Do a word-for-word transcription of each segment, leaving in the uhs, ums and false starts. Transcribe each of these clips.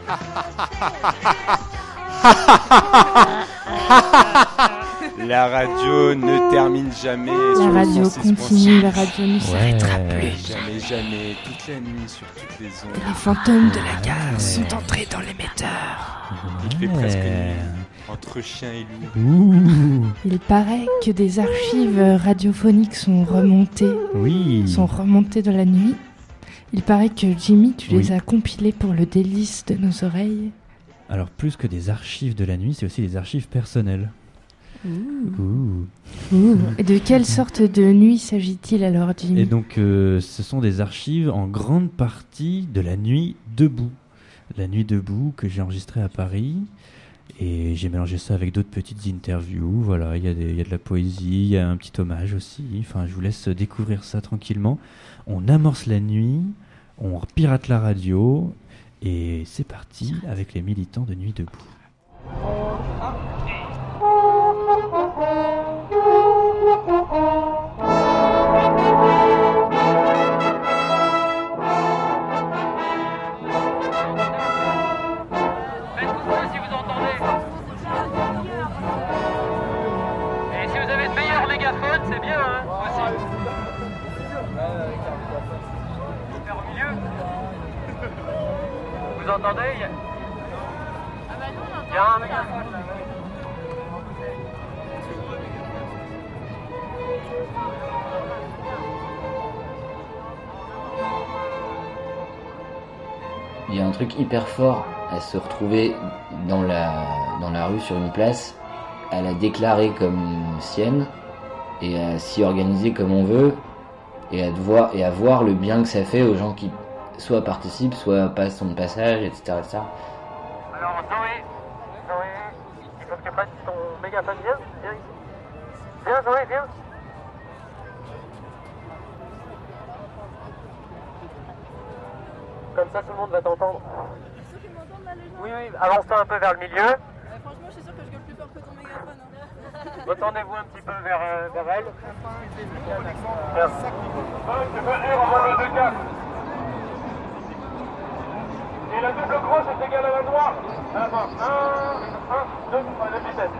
La radio ne termine jamais. La radio continue, la radio ne s'arrêtera Ouais. plus. Jamais, jamais, toute la nuit, sur toutes les ondes. Les fantômes de la gare sont entrés dans l'émetteur. Il fait presque Ouais. nuit, entre chien et loup. Ouh. Il paraît que des archives radiophoniques sont remontées, Oui. sont remontées de la nuit. Il paraît que Jimmy, tu les Oui. as compilées pour le délice de nos oreilles. Alors, plus que des archives de la nuit, c'est aussi des archives personnelles. Ouh. Ouh. Et de quelle sorte de nuit s'agit-il alors, Jimmy? Et donc, euh, ce sont des archives en grande partie de la nuit debout. La nuit debout que j'ai enregistrée à Paris. Et j'ai mélangé ça avec d'autres petites interviews. Voilà, il y a des- il y a de la poésie, il y a un petit hommage aussi. Enfin, je vous laisse découvrir ça tranquillement. On amorce la nuit, on pirate la radio. Et c'est parti avec les militants de Nuit debout. Faites coucou si vous entendez. Et si vous avez de meilleurs mégaphones, c'est bien, hein, aussi. Faire au milieu. Vous entendez? Il y a- Il y a un mégaphone là. Il y a un truc hyper fort à se retrouver dans la, dans la rue sur une place, à la déclarer comme sienne et à s'y organiser comme on veut et à, devoir, et à voir le bien que ça fait aux gens qui soit participent, soit passent son passage, et cetera et cetera. Alors Zoé, Zoé, il faut que tu prennes ton mégaphone, viens, viens ici. Viens Zoé, viens. Comme ça tout le monde va t'entendre. Oui, oui, avance-toi un peu vers le milieu. Franchement, je suis sûr que je gueule plus fort que ton mégaphone. Hein. Retournez-vous un petit peu vers, euh, vers elle. Merci. Tu peux dire en le deux quatre. Et la double croche est égale à la droite. À la fin. un, un, deux, trois, la vitesse.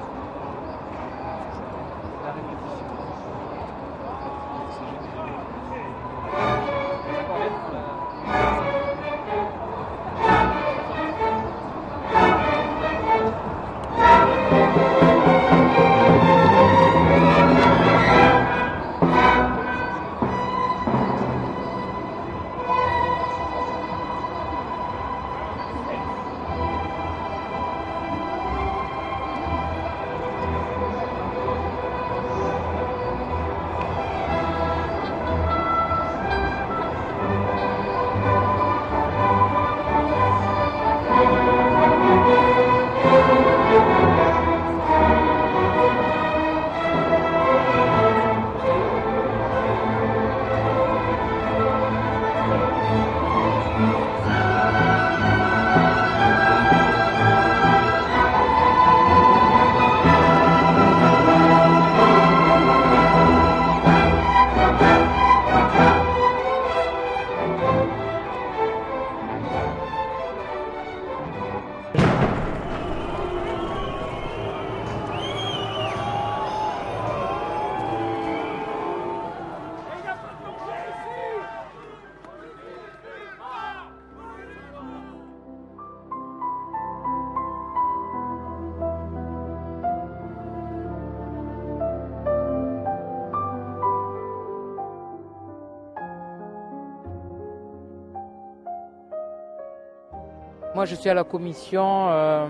Moi, je suis à la commission euh,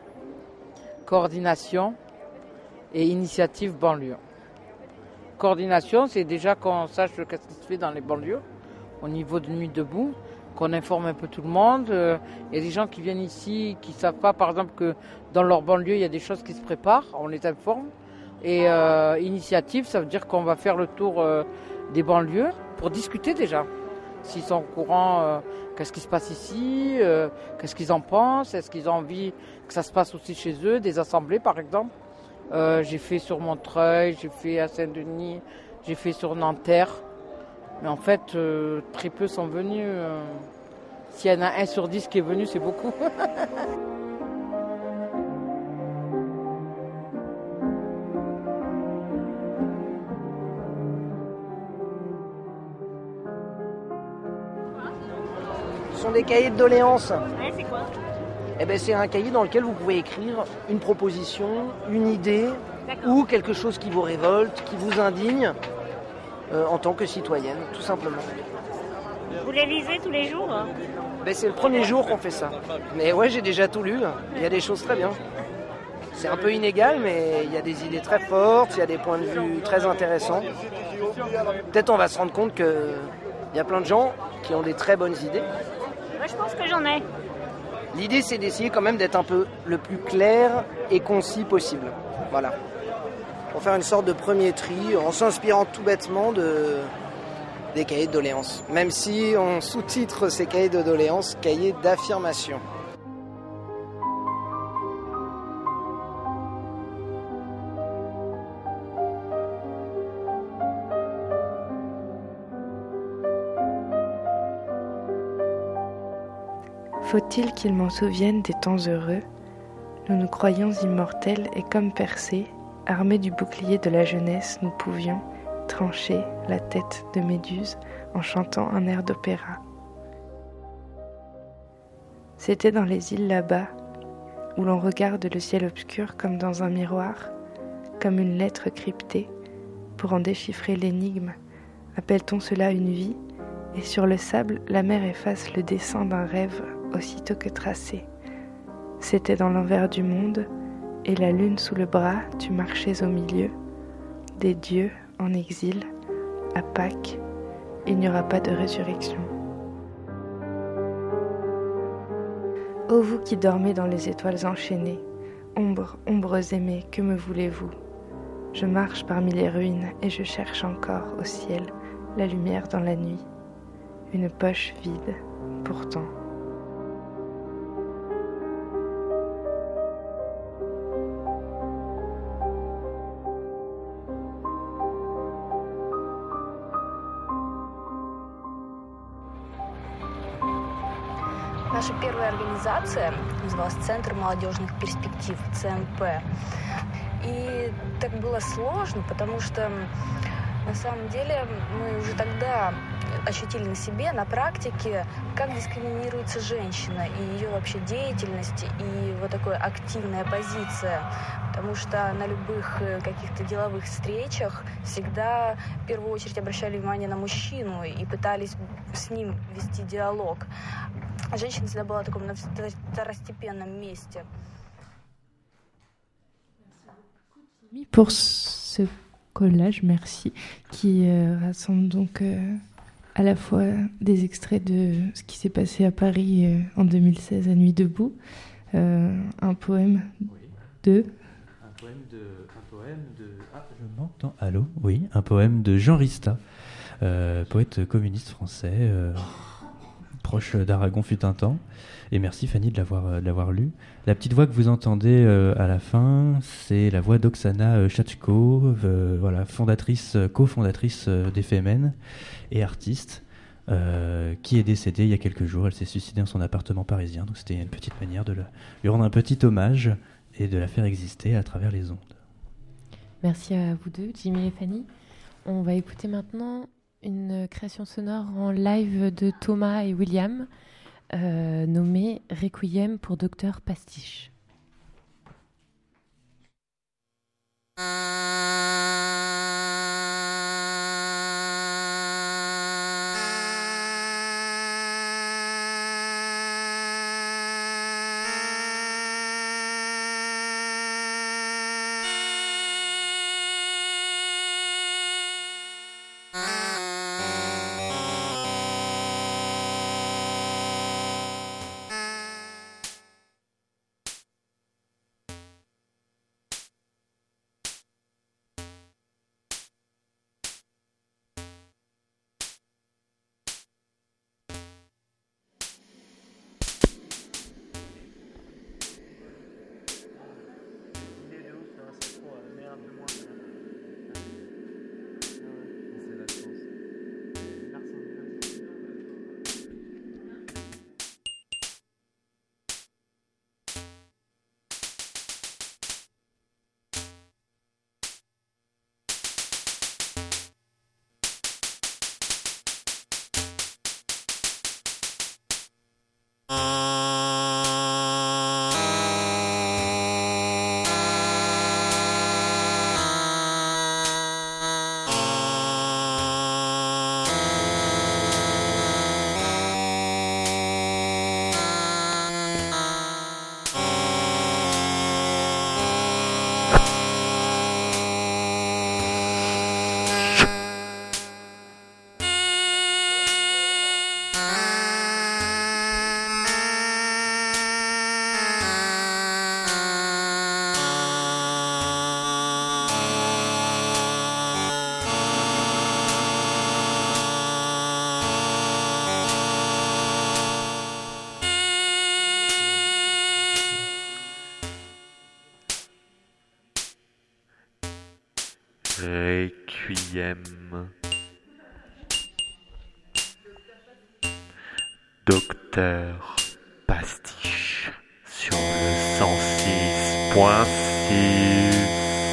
coordination et initiative banlieue. Coordination, c'est déjà qu'on sache ce qui se fait dans les banlieues, au niveau de Nuit debout, qu'on informe un peu tout le monde. Euh, Il y a des gens qui viennent ici, qui ne savent pas, par exemple, que dans leur banlieue, il y a des choses qui se préparent, on les informe. Et euh, initiative, ça veut dire qu'on va faire le tour euh, des banlieues pour discuter déjà. S'ils sont au courant, euh, qu'est-ce qui se passe ici, euh, qu'est-ce qu'ils en pensent, est-ce qu'ils ont envie que ça se passe aussi chez eux, des assemblées par exemple. Euh, j'ai fait sur Montreuil, j'ai fait à Saint-Denis, j'ai fait sur Nanterre. Mais en fait, euh, très peu sont venus. Euh, S'il y en a un sur dix qui est venu, c'est beaucoup. Ce sont des cahiers de doléances. Ouais, c'est quoi? Eh ben, c'est un cahier dans lequel vous pouvez écrire une proposition, une idée ou quelque chose qui vous révolte, qui vous indigne euh, en tant que citoyenne, tout simplement. Vous les lisez tous les jours? Ben, c'est le premier jour qu'on fait ça. Mais ouais, j'ai déjà tout lu. Il y a des choses très bien. C'est un peu inégal, mais il y a des idées très fortes, il y a des points de vue très intéressants. Peut-être on va se rendre compte qu'il y a plein de gens qui ont des très bonnes idées. Moi, je pense que j'en ai. L'idée, c'est d'essayer quand même d'être un peu le plus clair et concis possible. Voilà. Pour faire une sorte de premier tri, en s'inspirant tout bêtement de, des cahiers de doléances. Même si on sous-titre ces cahiers de doléances cahiers d'affirmation. Faut-il qu'il m'en souvienne des temps heureux? Nous nous croyions immortels et comme percés, armés du bouclier de la jeunesse, nous pouvions trancher la tête de Méduse en chantant un air d'opéra. C'était dans les îles là-bas, où l'on regarde le ciel obscur comme dans un miroir, comme une lettre cryptée. Pour en déchiffrer l'énigme, appelle-t-on cela une vie? Et sur le sable, la mer efface le dessin d'un rêve aussitôt que tracé. C'était dans l'envers du monde, et la lune sous le bras, tu marchais au milieu des dieux en exil. À Pâques, il n'y aura pas de résurrection. Ô vous qui dormez dans les étoiles enchaînées, ombres, ombres aimées, que me voulez-vous? Je marche parmi les ruines et je cherche encore au ciel la lumière dans la nuit. Une poche vide, pourtant. Наша первая организация называлась «Центр молодежных перспектив», Цэ Эм Пэ. И так было сложно, потому что на самом деле мы уже тогда ощутили на себе, на практике, как дискриминируется женщина и ее вообще деятельность, и вот такая активная позиция. Потому что на любых каких-то деловых встречах всегда в первую очередь обращали внимание на мужчину и пытались с ним вести диалог. А женщина всегда была в таком второстепенном месте. Pour ce collage, merci, qui euh, rassemble donc euh, à la fois des extraits de ce qui s'est passé à Paris euh, en deux mille seize à Nuit debout, euh, un poème Oui. de... Un poème de... Un poème de... Ah, je m'entends. Allô? Oui, un poème de Jean Rista, euh, poète communiste français, euh, proche d'Aragon fut un temps. Et merci Fanny de l'avoir, de l'avoir lu. La petite voix que vous entendez euh, à la fin, c'est la voix d'Oksana euh, Shachko, euh, voilà, fondatrice, euh, cofondatrice euh, des Femen et artiste, euh, qui est décédée il y a quelques jours. Elle s'est suicidée dans son appartement parisien, donc c'était une petite manière de la, lui rendre un petit hommage et de la faire exister à travers les ondes. Merci à vous deux, Jimmy et Fanny. On va écouter maintenant une création sonore en live de Thomas et William, Euh, nommé Requiem pour Docteur Pastiche. Requiem. Docteur Pastiche sur le cent six point six.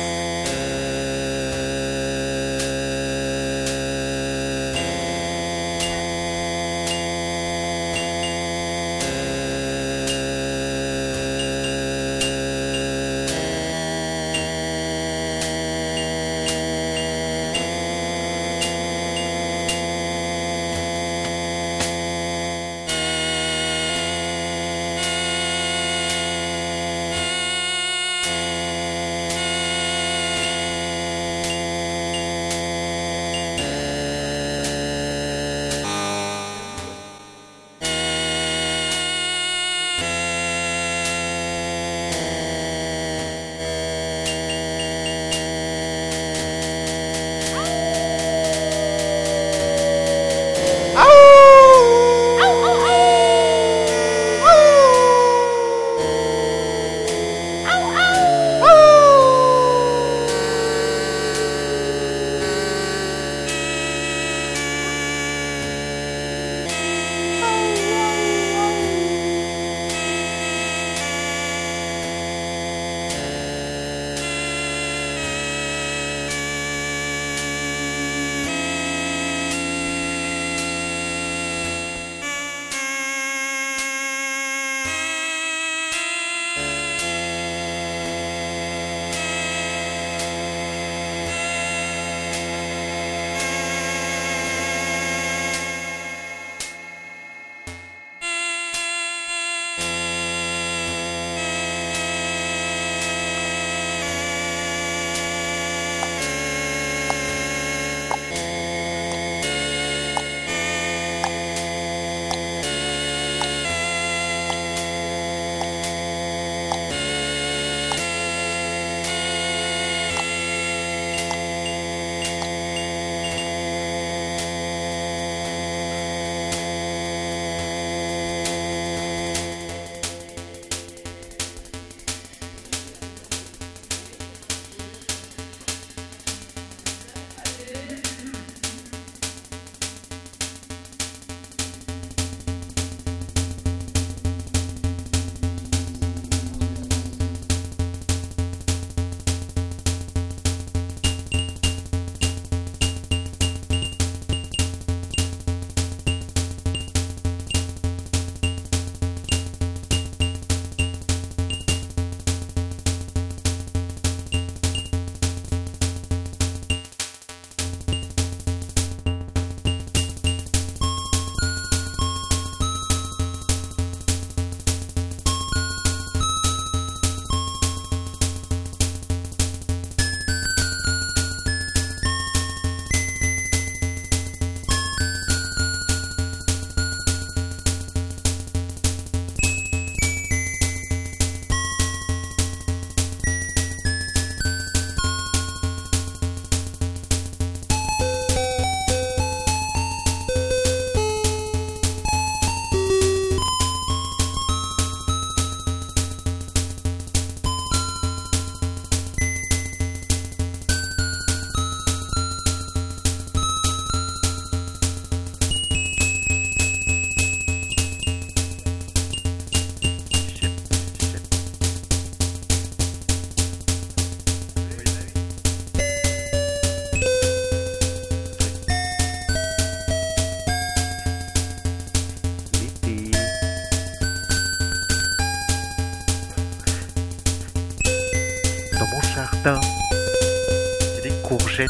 jardin, il y a des courgettes.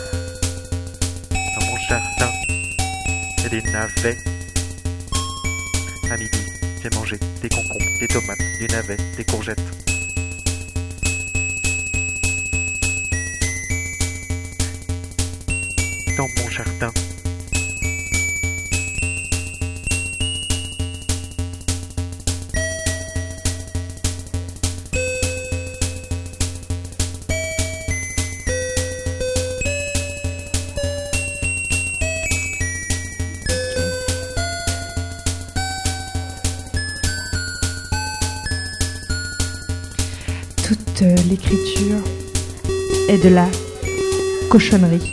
Dans mon jardin, il y a des navets. À midi, j'ai mangé des concombres, des tomates, des navets, des courgettes. Dans mon jardin. Toute l'écriture est de là, cochonnerie.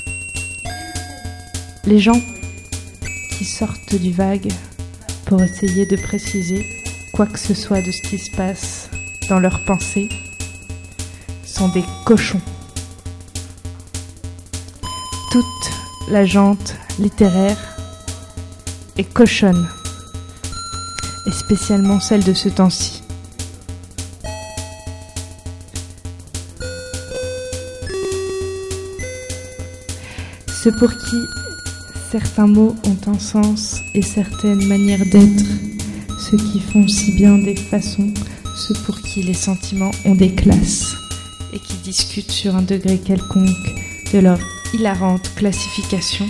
Les gens qui sortent du vague pour essayer de préciser quoi que ce soit de ce qui se passe dans leurs pensées sont des cochons. Toute la jante littéraire est cochonne, et spécialement celle de ce temps-ci. Ceux pour qui certains mots ont un sens et certaines manières d'être, ceux qui font si bien des façons, ceux pour qui les sentiments ont des classes et qui discutent sur un degré quelconque de leur hilarante classification,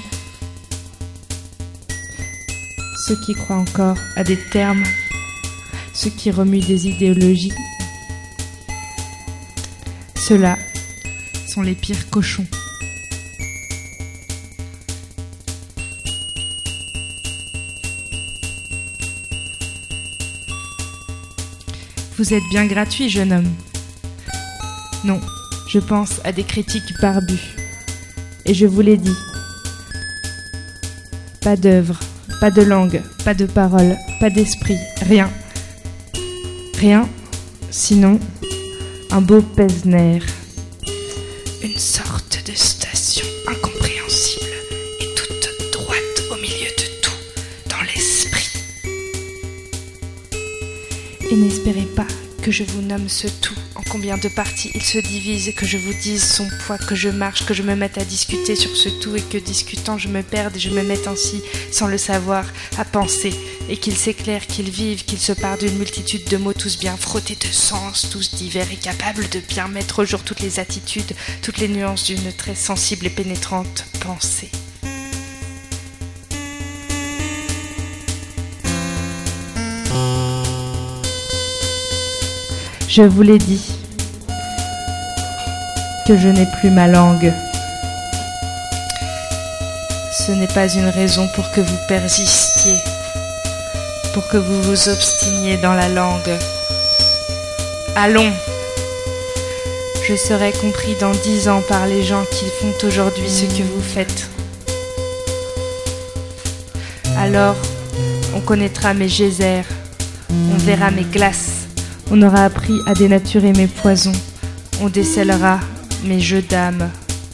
ceux qui croient encore à des termes, ceux qui remuent des idéologies, ceux-là sont les pires cochons. Vous êtes bien gratuit, jeune homme. Non, je pense à des critiques barbus. Et je vous l'ai dit. Pas d'œuvre, pas de langue, pas de parole, pas d'esprit, rien. Rien, sinon un beau pèse-nerf. Une sorte de station incompréhensible et toute droite au milieu de tout, dans l'esprit. Et n'espérez pas que je vous nomme ce tout, en combien de parties il se divise, et que je vous dise son poids, que je marche, que je me mette à discuter sur ce tout, et que discutant je me perde et je me mette ainsi, sans le savoir, à penser, et qu'il s'éclaire, qu'il vive, qu'il se part d'une multitude de mots tous bien frottés de sens, tous divers et capables de bien mettre au jour toutes les attitudes, toutes les nuances d'une très sensible et pénétrante pensée. Je vous l'ai dit, que je n'ai plus ma langue. Ce n'est pas une raison pour que vous persistiez, pour que vous vous obstiniez dans la langue. Allons, je serai compris dans dix ans par les gens qui font aujourd'hui ce que vous faites. Alors, on connaîtra mes geysers, on verra mes glaces. On aura appris à dénaturer mes poisons, on décèlera mes jeux d'âme.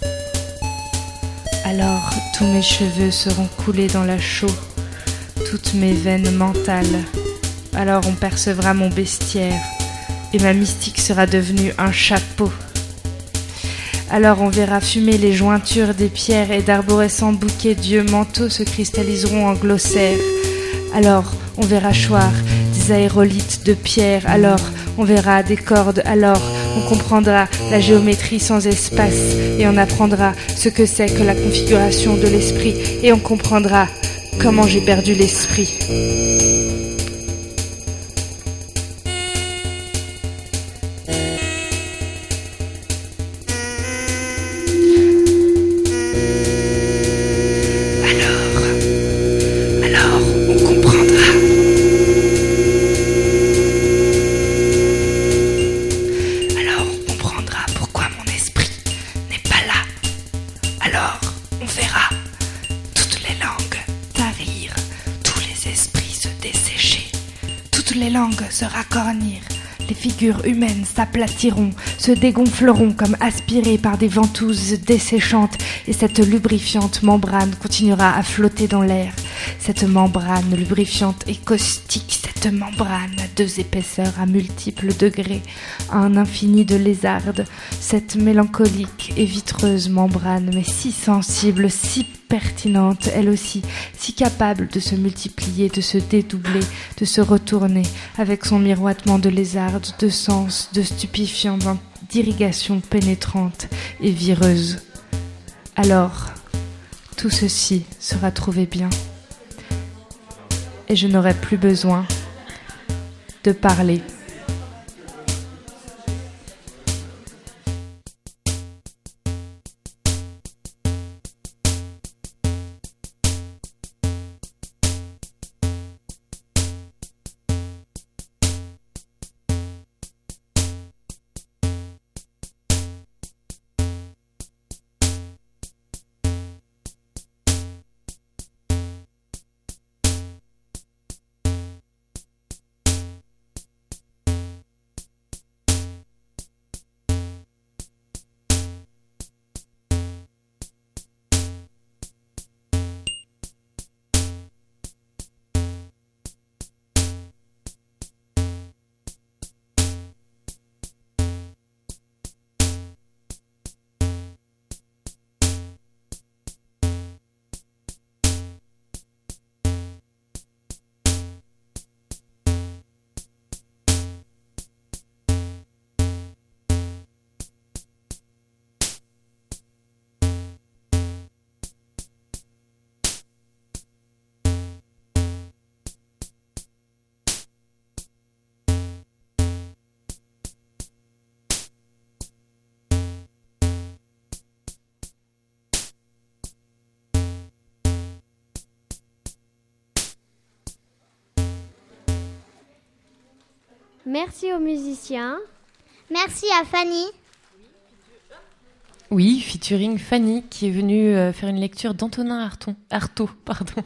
Alors tous mes cheveux seront coulés dans la chaux, toutes mes veines mentales. Alors on percevra mon bestiaire, et ma mystique sera devenue un chapeau. Alors on verra fumer les jointures des pierres, et d'arborescents bouquets d'yeux manteaux se cristalliseront en glossaires. Alors on verra choir des aérolites de pierre, alors on verra des cordes, alors on comprendra la géométrie sans espace, et on apprendra ce que c'est que la configuration de l'esprit, et on comprendra comment j'ai perdu l'esprit. Se racornir, les figures humaines s'aplatiront, se dégonfleront comme aspirées par des ventouses desséchantes, et cette lubrifiante membrane continuera à flotter dans l'air. Cette membrane lubrifiante et caustique, cette membrane à deux épaisseurs à multiples degrés, à un infini de lézardes, cette mélancolique et vitreuse membrane, mais si sensible, si pertinente, elle aussi, si capable de se multiplier, de se dédoubler, de se retourner, avec son miroitement de lézardes, de sens, de stupéfiants, d'irrigation pénétrante et vireuse. Alors, tout ceci sera trouvé bien, et je n'aurai plus besoin de parler. Merci aux musiciens. Merci à Fanny. Oui, featuring Fanny qui est venue euh, faire une lecture d'Antonin Artaud. Artaud, pardon.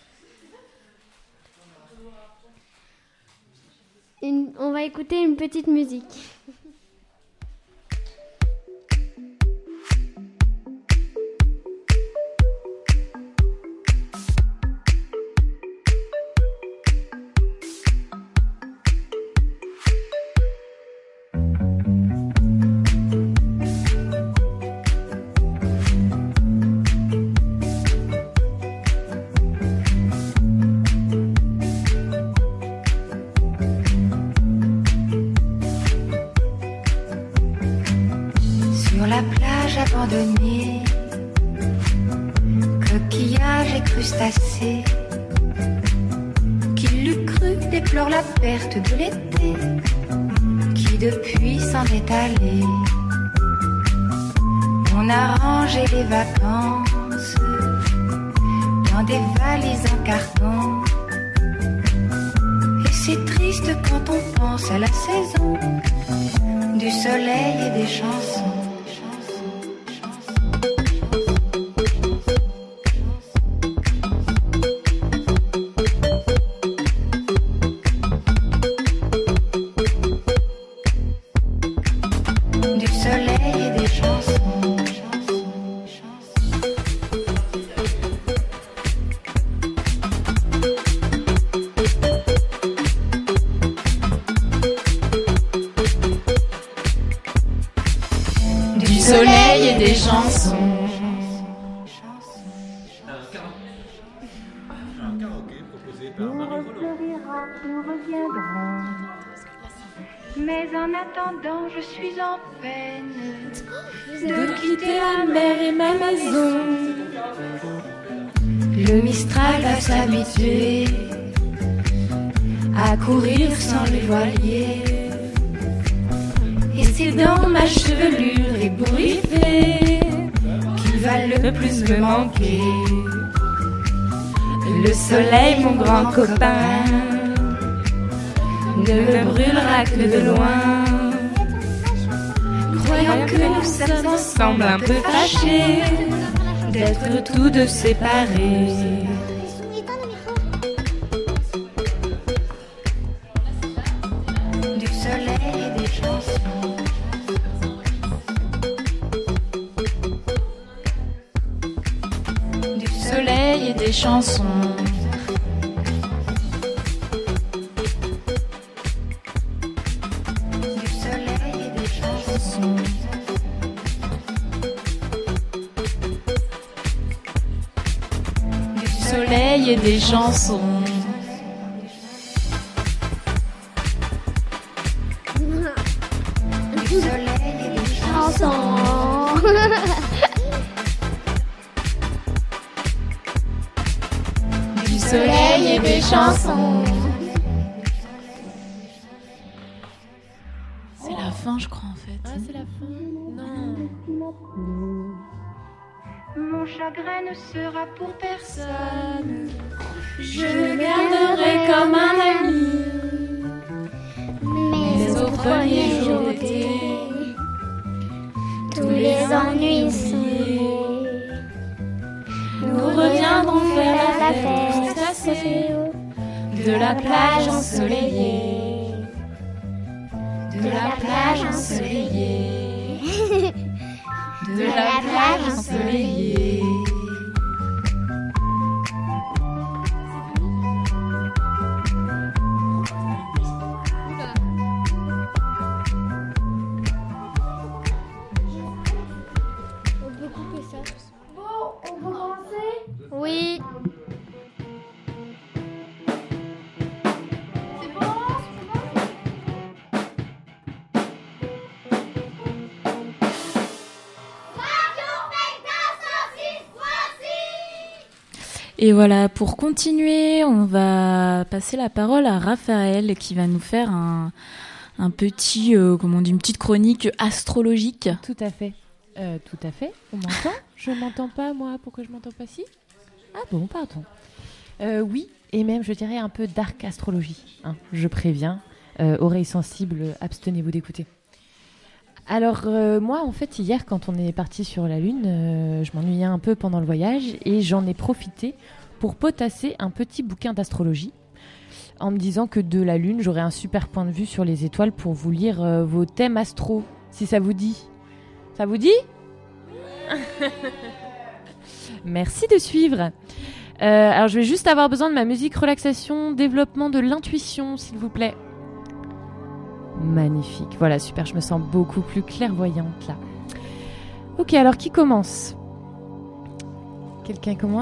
Une, on va écouter une petite musique. Abandonnés, coquillages et crustacés, qui l'eût cru déplore la perte de l'été, qui depuis s'en est allé. On a rangé les vacances dans des valises en carton, et c'est triste quand on pense à la saison du soleil et des chansons. Mais en attendant, je suis en peine de quitter la mer et ma maison. Le Mistral va s'habituer à courir sans les voiliers, et c'est dans ma chevelure ébouriffée qu'il va le plus me manquer. Le soleil, mon grand copain, ne me brûlera que de loin, croyant que nous sommes ensemble un peu fâchés d'être tous deux séparés. Du soleil et des chansons, du soleil et des chansons. Et des chansons. Du soleil et des chansons. Du soleil et des chansons. C'est la fin, je crois, en fait. Ah, c'est la fin. Non. Mon chagrin ne sera pour personne. Je le garderai comme un ami. Mais au premier jour d'été, tous les ennuis sont. Nous reviendrons faire la fête crustacée de la plage ensoleillée, de la plage ensoleillée, de la plage ensoleillée. Oui. Et voilà, pour continuer, on va passer la parole à Raphaël qui va nous faire un, un petit, euh, comment on dit, une petite chronique astrologique. Tout à fait. Euh, tout à fait. On m'entend ? Je m'entends pas, moi. Pourquoi je m'entends pas si ? Ah bon, pardon. Euh, oui, et même, je dirais un peu dark astrologie. Hein, je préviens. Euh, oreilles sensibles, abstenez-vous d'écouter. Alors euh, moi, en fait, hier, quand on est parti sur la Lune, euh, je m'ennuyais un peu pendant le voyage et j'en ai profité pour potasser un petit bouquin d'astrologie en me disant que de la Lune, j'aurais un super point de vue sur les étoiles pour vous lire euh, vos thèmes astro, si ça vous dit. Ça vous dit ? Merci de suivre. Euh, alors, je vais juste avoir besoin de ma musique relaxation, développement de l'intuition, s'il vous plaît. Magnifique. Voilà, super. Je me sens beaucoup plus clairvoyante, là. Ok, alors qui commence ? Quelqu'un commence ?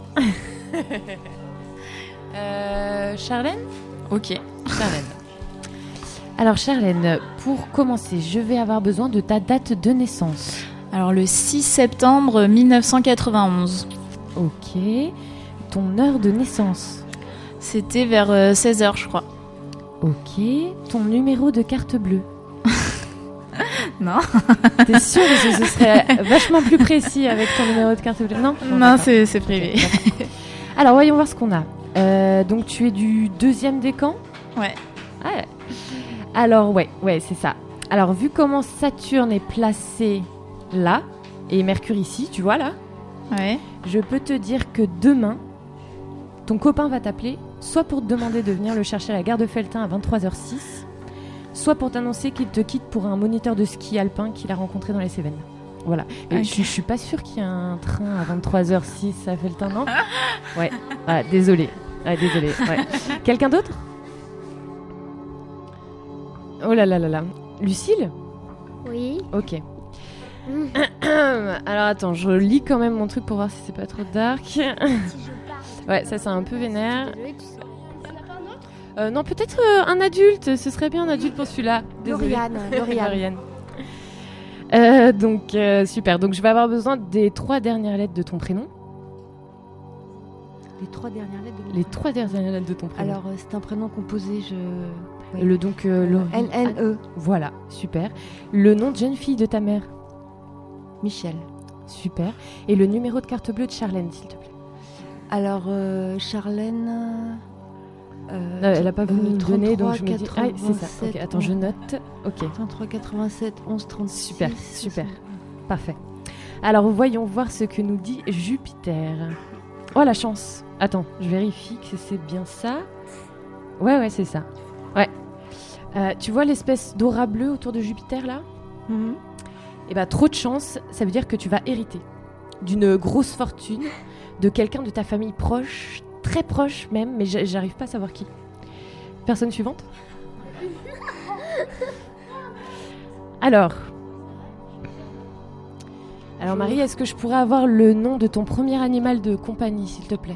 euh, Charlène ? Ok. Charlène. Alors, Charlène, pour commencer, je vais avoir besoin de ta date de naissance. Alors, le six septembre mille neuf cent quatre-vingt-onze. Ok. Ton heure de naissance ? C'était vers euh, seize heures, je crois. Ok. Ton numéro de carte bleue ? Non. T'es sûre que ce serait vachement plus précis avec ton numéro de carte bleue ? Non, non, non c'est, c'est privé. Okay, alors, voyons voir ce qu'on a. Euh, donc, tu es du deuxième décan ? Ouais. Ah, ouais. Alors, ouais, ouais, c'est ça. Alors, vu comment Saturne est placé là, et Mercure ici, tu vois là ? Ouais. Je peux te dire que demain, ton copain va t'appeler, soit pour te demander de venir le chercher à la gare de Felletin à vingt-trois heures six, soit pour t'annoncer qu'il te quitte pour un moniteur de ski alpin qu'il a rencontré dans les Cévennes. Voilà. Et okay. je, je suis pas sûre qu'il y a un train à vingt-trois heures six à Felletin, non ? Ouais. Ah, désolé. Ah, désolé. Ouais. Quelqu'un d'autre ? Oh là là là là. Lucille ? Oui. Ok. Alors attends, je lis quand même mon truc pour voir si c'est pas trop dark. Ouais, ça c'est un peu vénère. Euh, non, peut-être euh, un adulte. Ce serait bien un adulte pour celui-là. Lauriane. Lauriane. Euh, donc euh, super. Donc je vais avoir besoin des trois dernières lettres de ton prénom. Les trois dernières lettres de mon Les prénom. trois dernières lettres de ton prénom. Alors euh, c'est un prénom composé. Je. Ouais. Le donc euh, euh, N N E. Voilà, super. Le nom de jeune fille de ta mère. Michel. Super. Et le numéro de carte bleue de Charlène, s'il te plaît. Alors, euh, Charlène... Euh, non, elle n'a pas voulu me donner, donc je me dis... Ah, c'est ça. Ok, attends, je note. Ok. trente-trois quatre-vingt-sept onze trente-six. Super, super. Parfait. Alors, voyons voir ce que nous dit Jupiter. Oh, la chance. Attends, je vérifie que c'est bien ça. Ouais, ouais, c'est ça. Ouais. Euh, tu vois l'espèce d'aura bleue autour de Jupiter, là ? Mm-hmm. Eh bien, trop de chance, ça veut dire que tu vas hériter d'une grosse fortune de quelqu'un de ta famille proche, très proche même, mais j'arrive pas à savoir qui. Personne suivante ? Alors, alors Marie, est-ce que je pourrais avoir le nom de ton premier animal de compagnie, s'il te plaît ?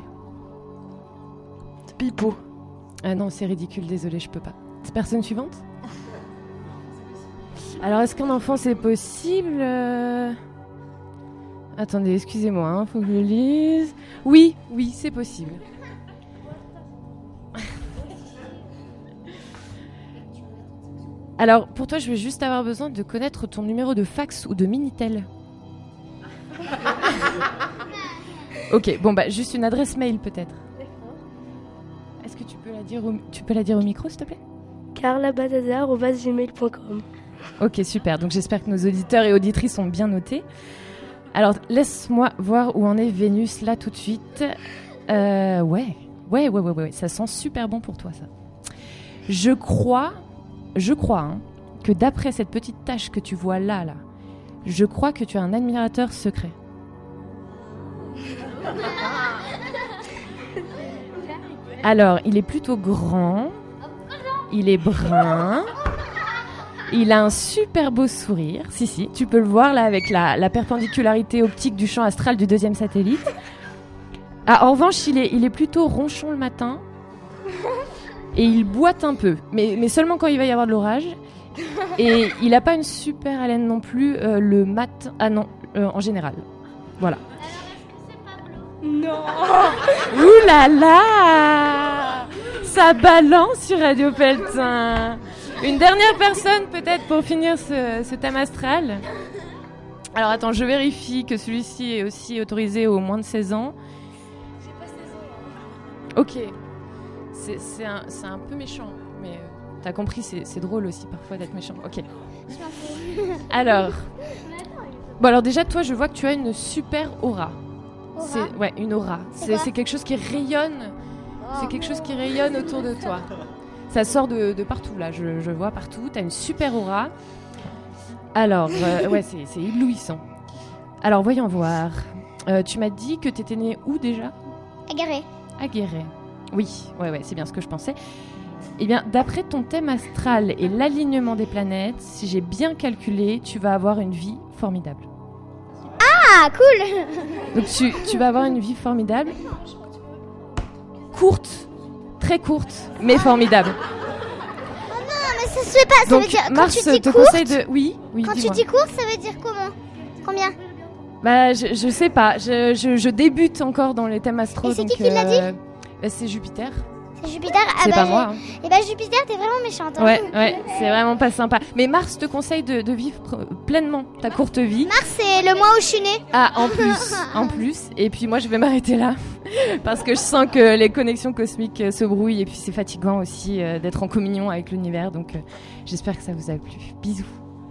Pipo. Ah non, c'est ridicule, désolée, je peux pas. Personne suivante ? Alors, est-ce qu'un enfant, c'est possible euh... Attendez, excusez-moi, hein, faut que je lise. Oui, oui, c'est possible. Alors, pour toi, je vais juste avoir besoin de connaître ton numéro de fax ou de Minitel. Ok, bon, bah, juste une adresse mail, peut-être. Est-ce que tu peux la dire au, tu peux la dire au micro, s'il te plaît ? carla badaza arobase gmail point com. Ok, super. Donc, j'espère que nos auditeurs et auditrices ont bien noté. Alors, laisse-moi voir où en est Vénus, là, tout de suite. Euh, ouais. Ouais, ouais, ouais, ouais. Ça sent super bon pour toi, ça. Je crois, je crois, hein, que d'après cette petite tache que tu vois là, là, je crois que tu as un admirateur secret. Alors, il est plutôt grand. Il est brun. Il a un super beau sourire. Si, si, tu peux le voir là avec la, la perpendicularité optique du champ astral du deuxième satellite. Ah, en revanche, il est, il est plutôt ronchon le matin. Et il boite un peu. Mais, mais seulement quand il va y avoir de l'orage. Et il n'a pas une super haleine non plus euh, le mat. Ah non, euh, en général. Voilà. Non. Ouh là là, ça balance sur Radio Pelletin. Une dernière personne peut-être pour finir ce, ce thème astral. Alors attends, je vérifie que celui-ci est aussi autorisé aux moins de seize ans. J'ai pas seize ans. Ok. C'est, c'est, un, c'est un peu méchant, mais... T'as compris, c'est, c'est drôle aussi parfois d'être méchant. Ok. Je m'en fous. Alors. Bon, alors déjà, toi, je vois que tu as une super aura. Aura C'est, ouais, une aura. C'est C'est, quoi c'est quelque chose qui rayonne. Oh. C'est quelque chose qui rayonne autour de toi. Ça sort de, de partout, là. Je, je vois partout. T'as une super aura. Alors, euh, ouais, c'est, c'est éblouissant. Alors, voyons voir. Euh, tu m'as dit que t'étais née où déjà ? Agarré. À Guéret. Oui, ouais, ouais, c'est bien ce que je pensais. Eh bien, d'après ton thème astral et l'alignement des planètes, si j'ai bien calculé, tu vas avoir une vie formidable. Ah, cool. Donc, tu, tu vas avoir une vie formidable. Courte, très courte, mais formidable. Oh non, mais ça se fait pas. Ça Donc, veut dire, quand Mars tu dis te courte, conseille de... Oui, oui, quand dis-moi. tu dis courte, ça veut dire comment ? Combien ? Bah, je, je sais pas. Je, je, je débute encore dans les thèmes astro. Et c'est donc, qui qui l'a dit ? bah, C'est Jupiter. C'est Jupiter. Ah C'est bah, pas moi, hein. Et bah Jupiter, t'es vraiment méchante. Hein. Ouais, ouais, c'est vraiment pas sympa. Mais Mars te conseille de, de vivre pr- pleinement ta courte vie. Mars, c'est le mois où je suis née. Ah, en plus, en plus. Et puis moi, je vais m'arrêter là. Parce que je sens que les connexions cosmiques euh, se brouillent. Et puis c'est fatigant aussi euh, d'être en communion avec l'univers. Donc euh, j'espère que ça vous a plu. Bisous.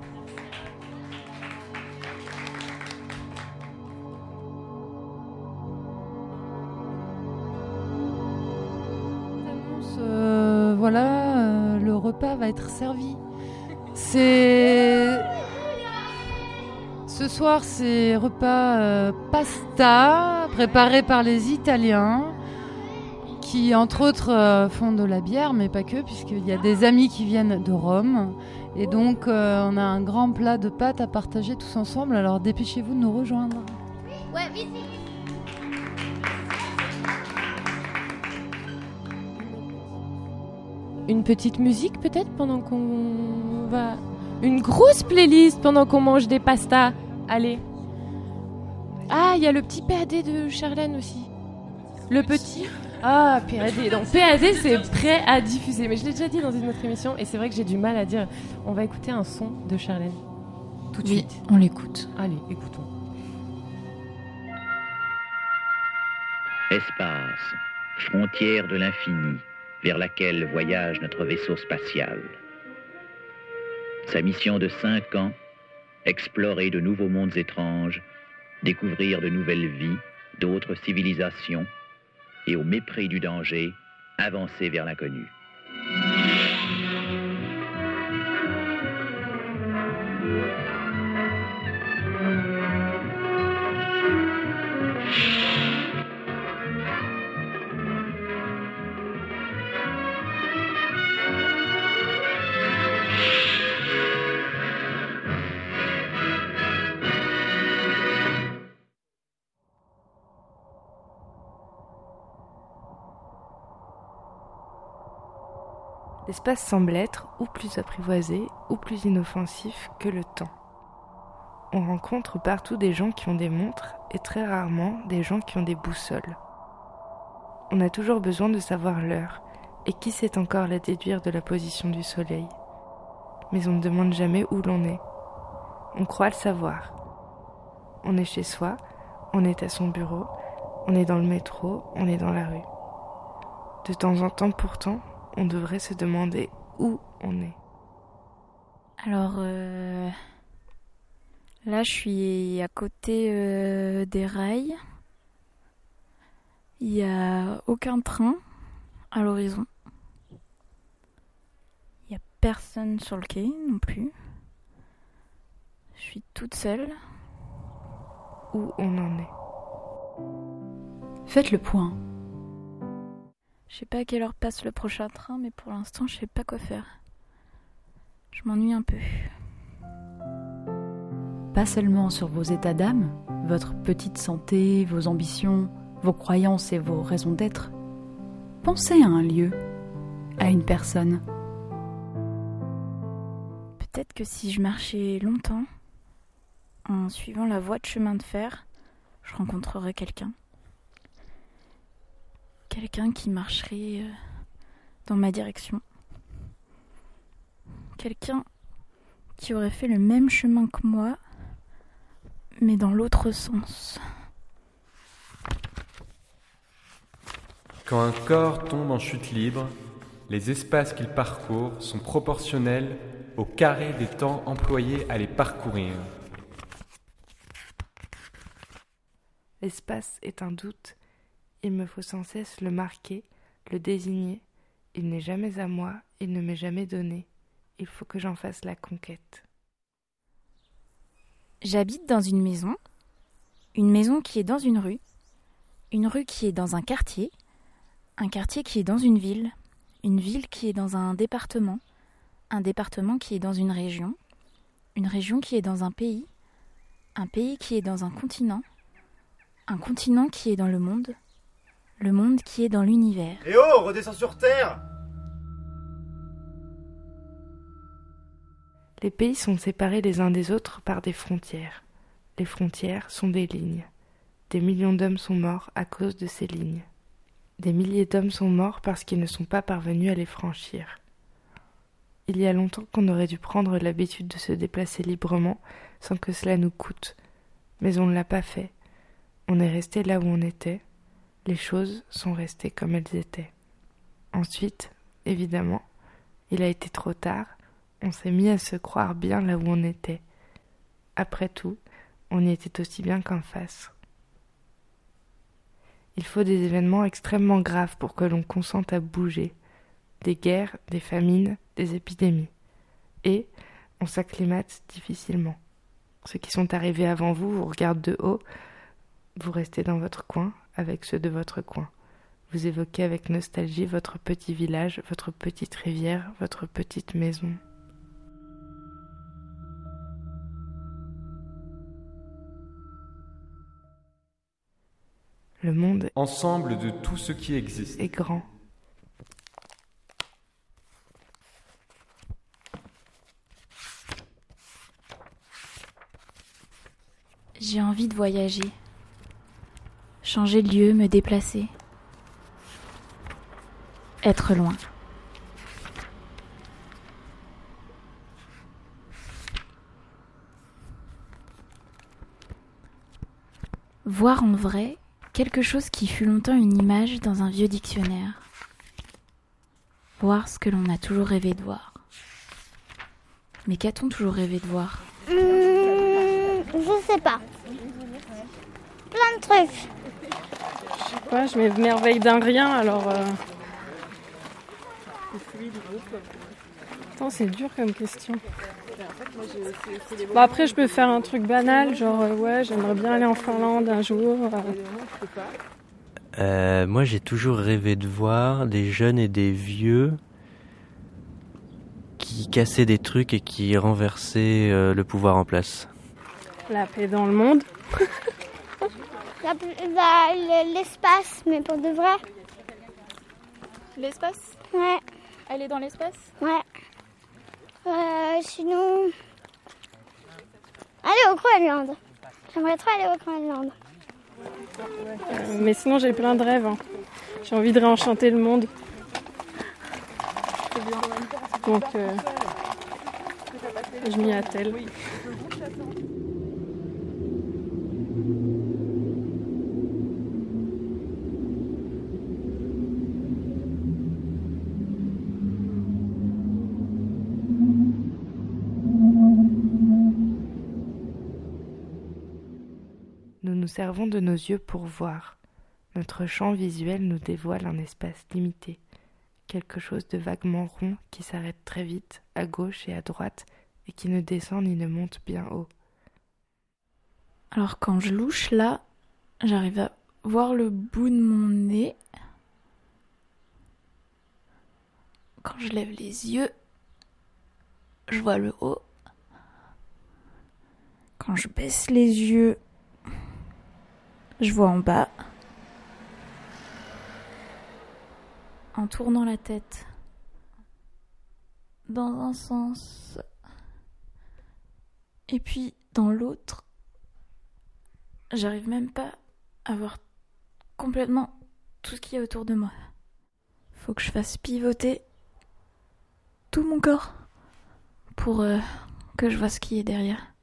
Euh, voilà, euh, le repas va être servi. C'est... Ce soir, c'est repas euh, pasta, préparé par les Italiens, qui, entre autres, euh, font de la bière, mais pas que, puisqu'il y a des amis qui viennent de Rome. Et donc, euh, on a un grand plat de pâtes à partager tous ensemble, alors dépêchez-vous de nous rejoindre. Ouais, vite. Une petite musique peut-être pendant qu'on va... Une grosse playlist pendant qu'on mange des pastas. Allez. Ah, il y a le petit P A D de Charlène aussi. Le petit. Ah, P A D. Donc P A D, c'est prêt à diffuser. Mais je l'ai déjà dit dans une autre émission et c'est vrai que j'ai du mal à dire. On va écouter un son de Charlène. Tout de Oui, suite. on l'écoute. Allez, écoutons. Espace, frontière de l'infini, vers laquelle voyage notre vaisseau spatial. Sa mission de cinq ans, explorer de nouveaux mondes étranges, découvrir de nouvelles vies, d'autres civilisations, et au mépris du danger, avancer vers l'inconnu. L'espace semble être ou plus apprivoisé ou plus inoffensif que le temps. On rencontre partout des gens qui ont des montres et très rarement des gens qui ont des boussoles. On a toujours besoin de savoir l'heure, et qui sait encore la déduire de la position du soleil. Mais on ne demande jamais où l'on est. On croit le savoir. On est chez soi, on est à son bureau, on est dans le métro, on est dans la rue. De temps en temps pourtant, on devrait se demander où on est. Alors, euh, là, je suis à côté euh, des rails. Il n'y a aucun train à l'horizon. Il n'y a personne sur le quai non plus. Je suis toute seule. Où on en est. Faites le point. Je sais pas à quelle heure passe le prochain train, mais pour l'instant, je sais pas quoi faire. Je m'ennuie un peu. Pas seulement sur vos états d'âme, votre petite santé, vos ambitions, vos croyances et vos raisons d'être. Pensez à un lieu, à une personne. Peut-être que si je marchais longtemps, en suivant la voie de chemin de fer, je rencontrerais quelqu'un. Quelqu'un qui marcherait euh, dans ma direction. Quelqu'un qui aurait fait le même chemin que moi, mais dans l'autre sens. Quand un corps tombe en chute libre, Les espaces qu'ils parcourent sont proportionnels au carré des temps employés à les parcourir. L'espace est un doute. Il me faut sans cesse le marquer, le désigner. Il n'est jamais à moi, il ne m'est jamais donné. Il faut que j'en fasse la conquête. J'habite dans une maison, une maison qui est dans une rue, une rue qui est dans un quartier, un quartier qui est dans une ville, une ville qui est dans un département, un département qui est dans une région, une région qui est dans un pays, un pays qui est dans un continent, un continent qui est dans le monde, le monde qui est dans l'univers. Eh oh, redescends sur Terre! Les pays sont séparés les uns des autres par des frontières. Les frontières sont des lignes. Des millions d'hommes sont morts à cause de ces lignes. Des milliers d'hommes sont morts parce qu'ils ne sont pas parvenus à les franchir. Il y a longtemps qu'on aurait dû prendre l'habitude de se déplacer librement sans que cela nous coûte. Mais on ne l'a pas fait. On est resté là où on était. Les choses sont restées comme elles étaient. Ensuite, évidemment, il a été trop tard. On s'est mis à se croire bien là où on était. Après tout, on y était aussi bien qu'en face. Il faut des événements extrêmement graves pour que l'on consente à bouger. Des guerres, des famines, des épidémies. Et on s'acclimate difficilement. Ceux qui sont arrivés avant vous vous regardent de haut. Vous restez dans votre coin avec ceux de votre coin. Vous évoquez avec nostalgie votre petit village, votre petite rivière, votre petite maison. Le monde ensemble de tout ce qui existe est grand. J'ai envie de voyager, changer de lieu, me déplacer, être loin. Voir en vrai quelque chose qui fut longtemps une image dans un vieux dictionnaire. Voir ce que l'on a toujours rêvé de voir. Mais qu'a-t-on toujours rêvé de voir ? Mmh, je sais pas. Plein de trucs. Je sais pas, je m'émerveille d'un rien, alors... Euh... Attends, c'est dur comme question. Bon, après, je peux faire un truc banal, genre, euh, ouais, j'aimerais bien aller en Finlande un jour. Euh... Euh, moi, j'ai toujours rêvé de voir des jeunes et des vieux qui cassaient des trucs et qui renversaient euh, le pouvoir en place. La paix dans le monde. La, la, l'espace, mais pour de vrai. L'espace ? Ouais. Elle est dans l'espace ? Ouais. Euh, sinon... Aller au Groenland. J'aimerais trop aller au Groenland. Euh, mais sinon, j'ai plein de rêves. Hein. J'ai envie de réenchanter le monde. Donc, euh, je m'y attelle. Nous nous servons de nos yeux pour voir. Notre champ visuel nous dévoile un espace limité, quelque chose de vaguement rond qui s'arrête très vite, à gauche et à droite, et qui ne descend ni ne monte bien haut. Alors quand je louche là, j'arrive à voir le bout de mon nez. Quand je lève les yeux, je vois le haut. Quand je baisse les yeux, je vois en bas. En tournant la tête dans un sens et puis dans l'autre, j'arrive même pas à voir complètement tout ce qu'il y a autour de moi. Faut que je fasse pivoter tout mon corps pour euh, que je vois ce qui est derrière.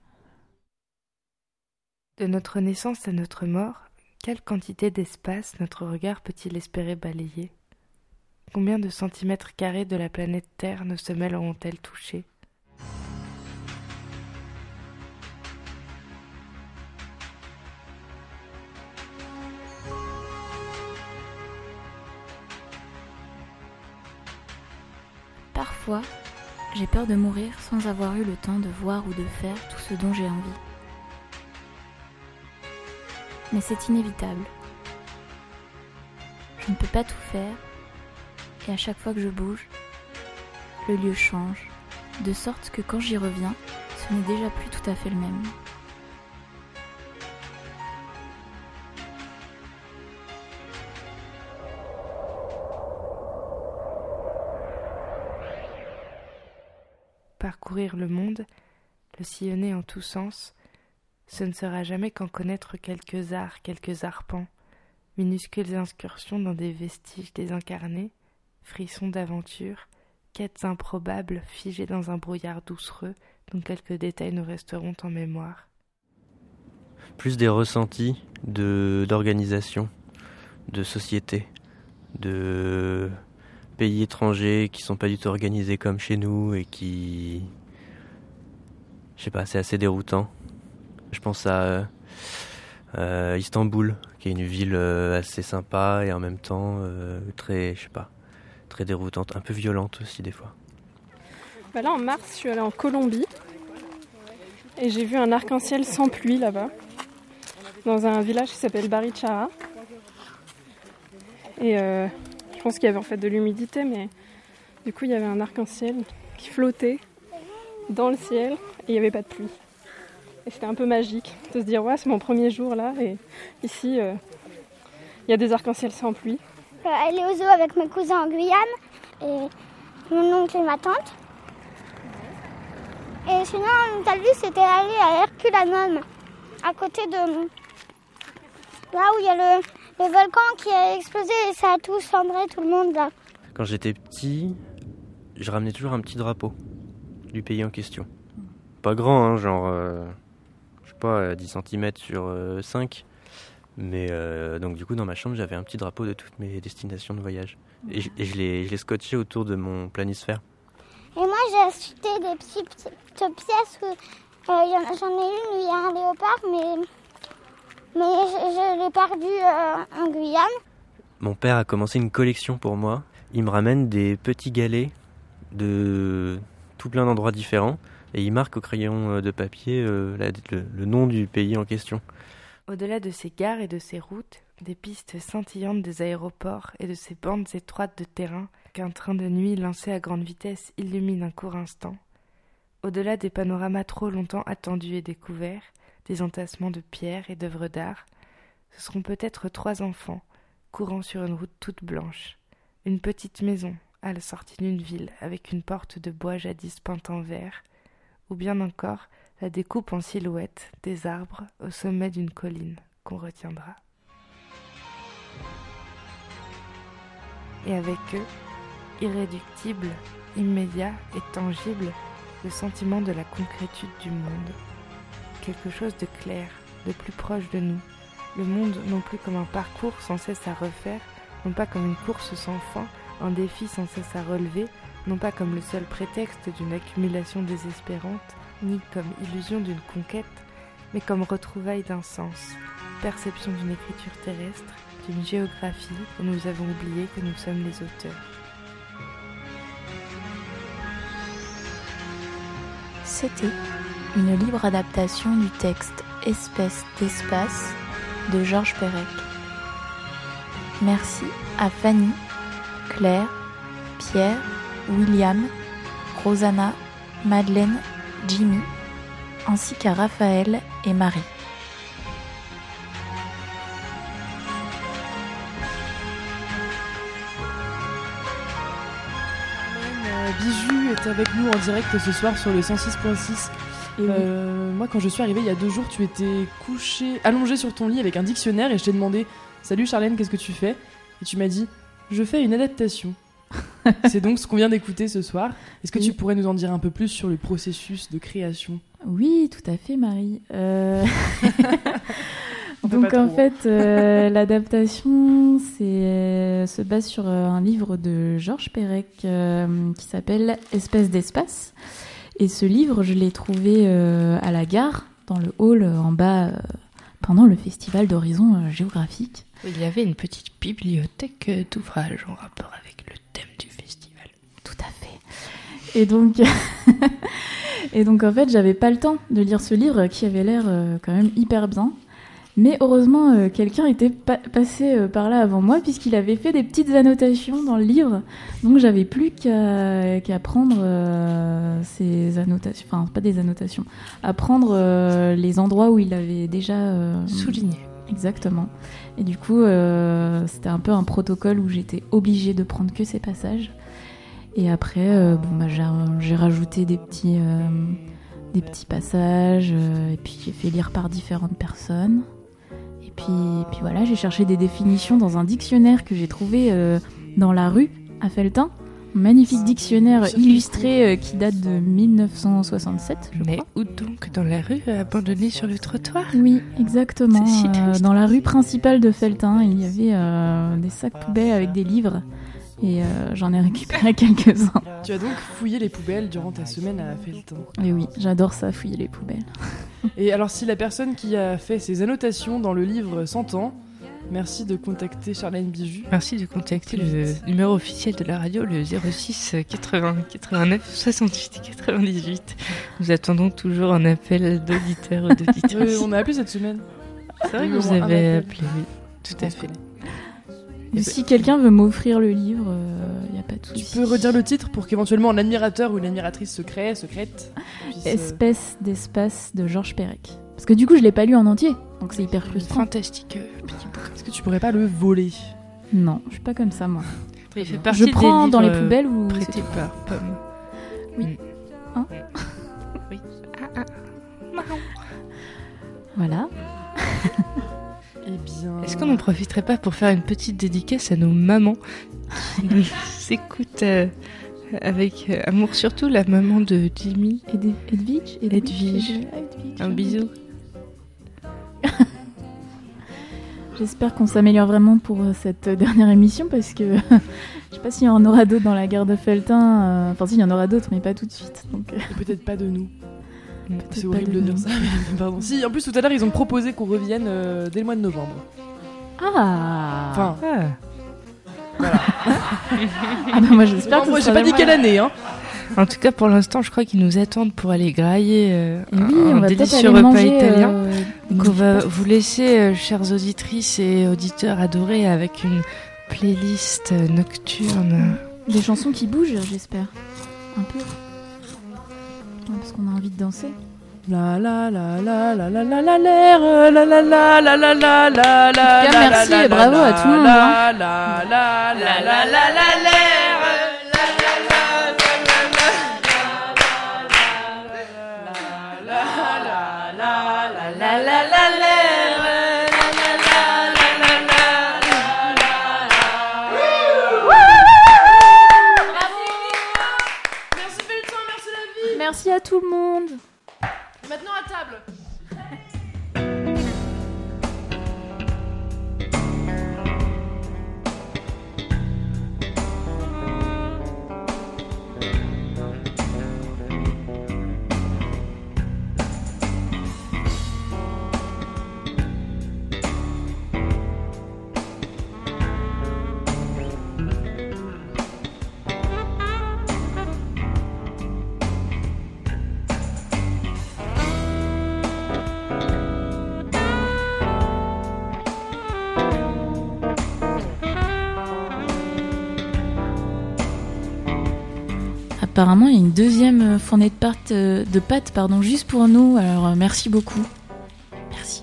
De notre naissance à notre mort, quelle quantité d'espace notre regard peut-il espérer balayer ? Combien de centimètres carrés de la planète Terre nos semelles auront-elles touché ? Parfois, j'ai peur de mourir sans avoir eu le temps de voir ou de faire tout ce dont j'ai envie. Mais c'est inévitable. Je ne peux pas tout faire, et à chaque fois que je bouge, le lieu change, de sorte que quand j'y reviens, ce n'est déjà plus tout à fait le même. Parcourir le monde, le sillonner en tous sens, ce ne sera jamais qu'en connaître quelques arts, quelques arpents, minuscules incursions dans des vestiges désincarnés, frissons d'aventure, quêtes improbables figées dans un brouillard doucereux dont quelques détails nous resteront en mémoire. Plus des ressentis de, d'organisation, de société, de pays étrangers qui sont pas du tout organisés comme chez nous et qui... Je sais pas, c'est assez déroutant. Je pense à euh, Istanbul, qui est une ville euh, assez sympa et en même temps euh, très, je sais pas, très déroutante, un peu violente aussi des fois. Bah là en mars, je suis allée en Colombie et j'ai vu un arc-en-ciel sans pluie là-bas, dans un village qui s'appelle Barichara. Et euh, je pense qu'il y avait en fait de l'humidité, mais du coup il y avait un arc-en-ciel qui flottait dans le ciel et il n'y avait pas de pluie. Et c'était un peu magique de se dire ouais, c'est mon premier jour là et ici il euh, y a des arcs-en-ciel sans pluie. Euh, aller au zoo avec mes cousins en Guyane et mon oncle et ma tante. Et sinon en Italie c'était aller à Herculaneum, à côté de là où il y a le, le volcan qui a explosé et ça a tout cendré tout le monde là. Quand j'étais petit, je ramenais toujours un petit drapeau du pays en question. Pas grand, hein, genre, euh, je sais pas, dix centimètres sur euh, cinq. Mais euh, donc du coup, dans ma chambre, j'avais un petit drapeau de toutes mes destinations de voyage. Et, je, et je, l'ai, je l'ai scotché autour de mon planisphère. Et moi, j'ai acheté des petites, petites pièces. Où, euh, j'en ai une où il y a un léopard, mais, mais je, je l'ai perdu euh, en Guyane. Mon père a commencé une collection pour moi. Il me ramène des petits galets de tout plein d'endroits différents. Et il marque au crayon de papier euh, la, le, le nom du pays en question. Au-delà de ces gares et de ces routes, des pistes scintillantes des aéroports et de ces bandes étroites de terrain qu'un train de nuit lancé à grande vitesse illumine un court instant, au-delà des panoramas trop longtemps attendus et découverts, des entassements de pierres et d'œuvres d'art, ce seront peut-être trois enfants courant sur une route toute blanche, une petite maison à la sortie d'une ville avec une porte de bois jadis peinte en vert, ou bien encore la découpe en silhouette des arbres au sommet d'une colline qu'on retiendra. Et avec eux, irréductible, immédiat et tangible, le sentiment de la concrétude du monde. Quelque chose de clair, de plus proche de nous. Le monde non plus comme un parcours sans cesse à refaire, non pas comme une course sans fin, un défi sans cesse à relever, non pas comme le seul prétexte d'une accumulation désespérante, ni comme illusion d'une conquête, mais comme retrouvaille d'un sens, perception d'une écriture terrestre, d'une géographie dont nous avons oublié que nous sommes les auteurs. C'était une libre adaptation du texte Espèce d'espace de Georges Perec. Merci à Fanny, Claire, Pierre, William, Rosanna, Madeleine, Jimmy, ainsi qu'à Raphaël et Marie. Bijou est avec nous en direct ce soir sur le cent six point six. Euh, moi, quand je suis arrivée il y a deux jours, tu étais couchée, allongée sur ton lit avec un dictionnaire et je t'ai demandé « Salut Charlène, qu'est-ce que tu fais ?» Et tu m'as dit « Je fais une adaptation ». C'est donc ce qu'on vient d'écouter ce soir. Est-ce que oui. tu pourrais nous en dire un peu plus sur le processus de création ? Oui, tout à fait, Marie. Euh... Donc en fait, euh, l'adaptation c'est, euh, se base sur euh, un livre de Georges Perec euh, qui s'appelle Espèce d'espace. Et ce livre, je l'ai trouvé euh, à la gare, dans le hall euh, en bas, euh, pendant le festival d'Horizon euh, géographique. Il y avait une petite bibliothèque d'ouvrages en rapport avec le thème du festival. Tout à fait. Et donc, et donc en fait, j'avais pas le temps de lire ce livre qui avait l'air euh, quand même hyper bien. Mais heureusement, euh, quelqu'un était pa- passé euh, par là avant moi, puisqu'il avait fait des petites annotations dans le livre. Donc j'avais plus qu'à, qu'à prendre euh, ces annotations, enfin pas des annotations, à prendre euh, les endroits où il avait déjà euh, souligné. Exactement. Et du coup, euh, c'était un peu un protocole où j'étais obligée de prendre que ces passages. Et après, euh, bon, bah, j'ai, j'ai rajouté des petits, euh, des petits passages, euh, et puis j'ai fait lire par différentes personnes. Et puis, et puis voilà, j'ai cherché des définitions dans un dictionnaire que j'ai trouvé euh, dans la rue à Felletin. Un magnifique dictionnaire illustré euh, qui date de dix-neuf cent soixante-sept, je Mais crois. où donc? Dans la rue, abandonnée sur le trottoir? Oui, exactement. C'est si Euh, triste. dans la rue principale de Felletin, il y avait euh, des sacs poubelles avec des livres. Et euh, j'en ai récupéré quelques-uns. Tu as donc fouillé les poubelles durant ta semaine à Felletin. Et oui, j'adore ça, fouiller les poubelles. Et alors, si la personne qui a fait ces annotations dans le livre s'entend, merci de contacter Charlène Bijou. Merci de contacter le numéro officiel de la radio, le zéro six quatre-vingts quatre-vingt-neuf soixante-huit quatre-vingt-dix-huit. Nous attendons toujours un appel d'auditeurs ou d'auditrices. Euh, on a appelé cette semaine. C'est vrai Il y que a eu vous au moins un avez appel. appelé, oui. Tout à fait. Et si quelqu'un veut m'offrir le livre, il n'y a pas de souci. Tu peux redire le titre pour qu'éventuellement un admirateur ou une admiratrice secret, secrète puisse, euh, Espèce d'espace de Georges Perec. Parce que du coup, je l'ai pas lu en entier, donc c'est hyper frustrant. Fantastique euh, petit bouquin. Est-ce que tu pourrais pas le voler? Non, je suis pas comme ça, moi. Il fait partie Je des prends dans les livres, poubelles ou prêtés c'est tout. par Pomme. Oui. Mm. Hein Oui. Ah, ah. Marrant. Voilà. Eh bien... Est-ce qu'on n'en profiterait pas pour faire une petite dédicace à nos mamans qui nous écoutent euh, avec euh, amour, surtout la maman de Jimmy. Ed- Edwige Edwige. Edwige. Un bisou. J'espère qu'on s'améliore vraiment pour euh, cette dernière émission parce que je sais pas s'il y en aura d'autres dans la gare de Felletin. euh, Enfin, si, il y en aura d'autres, mais pas tout de suite. Donc, euh, Et peut-être pas de nous. C'est pas horrible de de dire nous. ça, mais pardon. Si, en plus, tout à l'heure, ils ont proposé qu'on revienne euh, dès le mois de novembre. Ah Enfin, Ah bah moi j'espère que Novembre, ce j'ai sera pas dit vraiment- quelle année, hein. En tout cas, pour l'instant, je crois qu'ils nous attendent pour aller grailler euh, Et oui, un, on un va peut-être délicieux aller repas manger, italien. euh, Donc une on va pâte. vous laisser, euh, chères auditrices et auditeurs adorés, avec une playlist euh, nocturne. Des chansons qui bougent, j'espère. Un peu. Ouais, parce qu'on a envie de danser. La la la la la la la la l'air, la la la la la la la la la. En tout cas, merci et bravo à tout le monde, La hein. la la la la la la l'air. Merci Felletin, merci la vie. Merci à tout le monde. Maintenant à table. Apparemment, il y a une deuxième fournée de pâtes, euh, de pâtes pardon, juste pour nous. Alors, euh, merci beaucoup. Merci.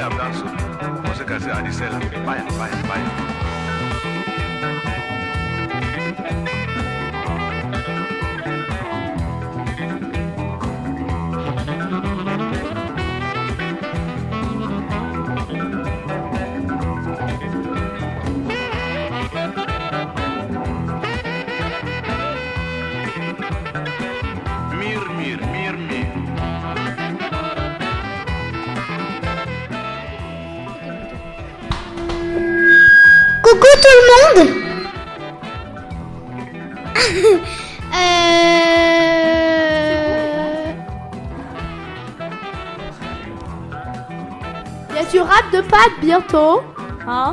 abrazo. Música de Anicela. Vaya, vaya, vaya. Mir, mir, mir, mir. Coucou tout le monde. euh... Il y a du rap de pâtes bientôt. Hein?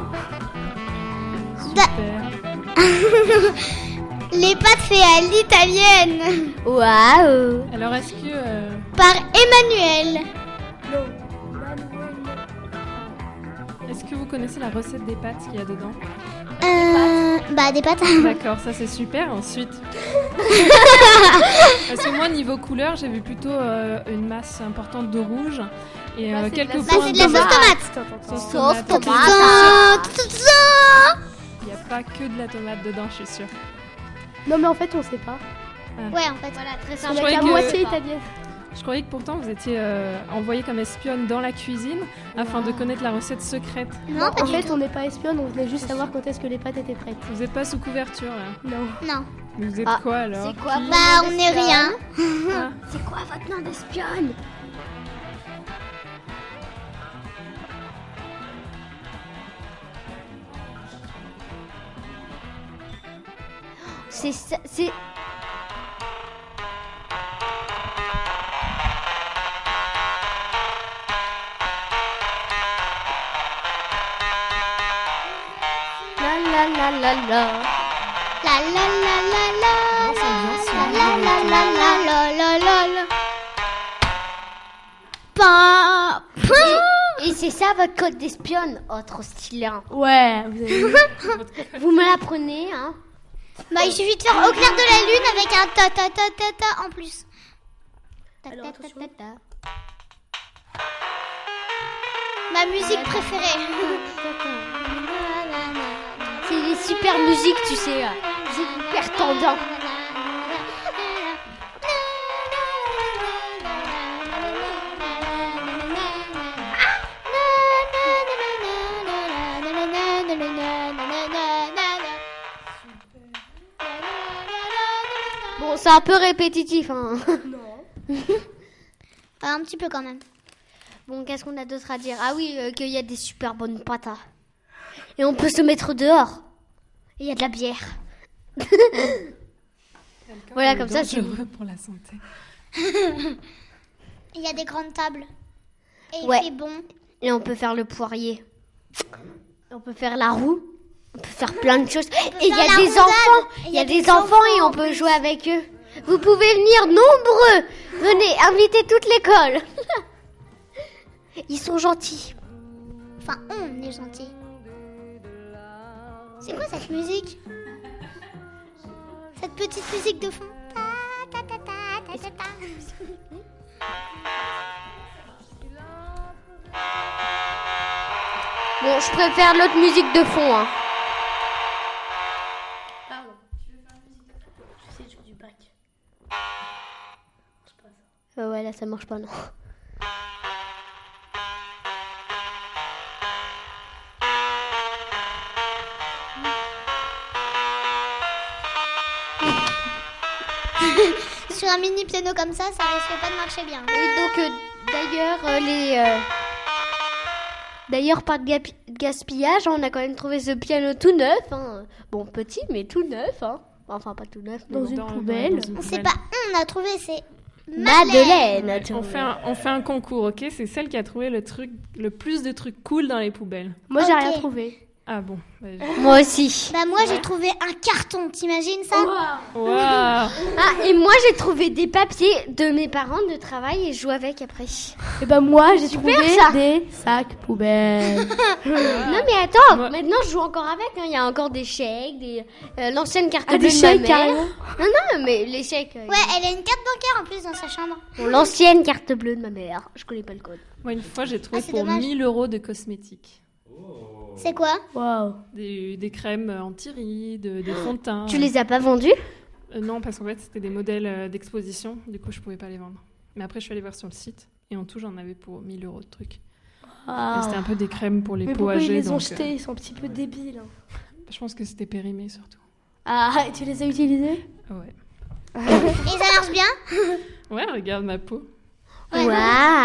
Les pâtes faites à l'italienne. Waouh. Alors est-ce que... euh, Par Emmanuel. Est-ce que vous connaissez la recette des pâtes qu'il y a dedans? Euh, bah des pâtes. D'accord, ça c'est super. Ensuite, parce que moi niveau couleur, j'ai vu plutôt euh, une masse importante de rouge et euh, quelques Bah points c'est de la sauce tomate. Sauce Sauce tomate. tomate. Il n'y a pas que de la tomate dedans, je suis sûre. Non mais en fait on sait pas. Ouais en fait voilà très Je On croyais est à que- moitié italienne. Je croyais que pourtant vous étiez euh, envoyée comme espionne dans la cuisine afin de connaître la recette secrète. Non, en fait on n'est pas espionne, on venait juste savoir quand est-ce que les pâtes étaient prêtes. Vous n'êtes pas sous couverture là. Non. Non. Vous êtes Ah, quoi alors? C'est quoi Bah on n'est rien. Ah. C'est quoi votre nom d'espionne? C'est ça, c'est... La la la la la. La la la la la. La la la la la la la la la. Pa- Et, et c'est ça votre code d'espionne, oh trop stylé. Hein. Ouais, vous avez vu. Vous me l'apprenez, hein. Bah il suffit de faire au clair de la lune avec un ta ta ta ta ta en plus. Ta ta ta ta ta. Ma musique préférée. C'est des super musiques, tu sais. là. C'est hyper tendant. Bon, c'est un peu répétitif, hein. Non. Un petit peu quand même. Bon, qu'est-ce qu'on a d'autre à dire? Ah oui, euh, qu'il y a des super bonnes pâtes. hein. Et on peut se mettre dehors. Et il y a de la bière. Voilà, comme ça, c'est... dangereux pour la santé. Il y a des grandes tables. Et il Ouais. fait bon. Et on peut faire le poirier. On peut faire la roue. On peut faire plein de choses. Et il y faire a la des roulade. enfants. Et Il y a des enfants et on peut jouer avec eux. Vous pouvez venir nombreux. Venez, invitez toute l'école. Ils sont gentils. Enfin, on est gentil. C'est quoi cette musique? Cette petite musique de fond. Ta, ta, ta, ta, ta, ta, ta. Bon, je préfère l'autre musique de fond. Hein. Pardon, tu veux faire musique? Tu sais, je fais du bac. Euh, ouais, là, ça marche pas, non. Sur un mini piano comme ça, ça risque pas de marcher bien. Oui, donc euh, d'ailleurs, euh, les. euh, D'ailleurs, pas de gapi- gaspillage, on a quand même trouvé ce piano tout neuf. Hein. Bon, petit, mais tout neuf. Hein. Enfin, pas tout neuf. mais Dans bon. une poubelle. C'est pas on a trouvé, c'est Madeleine. a On trouvé. fait, un, on fait un concours, ok? C'est celle qui a trouvé le truc, le plus de trucs cool dans les poubelles. Moi j'ai Ok. rien trouvé. Ah bon. Bah, Moi aussi. Bah moi j'ai trouvé un carton, t'imagines ça? Wow. Wow. Ah, et moi j'ai trouvé des papiers de mes parents de travail et je joue avec après. Et bah moi j'ai Super, trouvé ça. des sacs poubelles. Non mais attends, Moi- maintenant je joue encore avec. hein. Il y a encore des chèques, des euh, l'ancienne carte Ah, bleue des de ma chèques, mère. carrément. Non non, mais les chèques. euh, Ouais, elle a une carte bancaire en plus dans sa chambre. bon, l'ancienne carte bleue de ma mère. Je connais pas le code. Moi, une fois, j'ai trouvé Ah, c'est pour dommage. mille euros de cosmétiques. C'est quoi? Waouh. Des, des crèmes anti-rides, des fonds de teint. Tu les as pas vendus? Euh, Non, parce qu'en fait, c'était des modèles euh, d'exposition. Du coup, je pouvais pas les vendre. Mais après, je suis allée voir sur le site. Et en tout, j'en avais pour mille euros de trucs. Ah. Et c'était un peu des crèmes pour les Mais peaux pourquoi ils âgées. les ont donc, jetés? euh, Ils sont un petit peu débiles. hein. je pense que c'était périmé surtout. Ah, et tu les as utilisés? Ouais. Et ça marche bien? Ouais, regarde ma peau. Ouais, Waouh.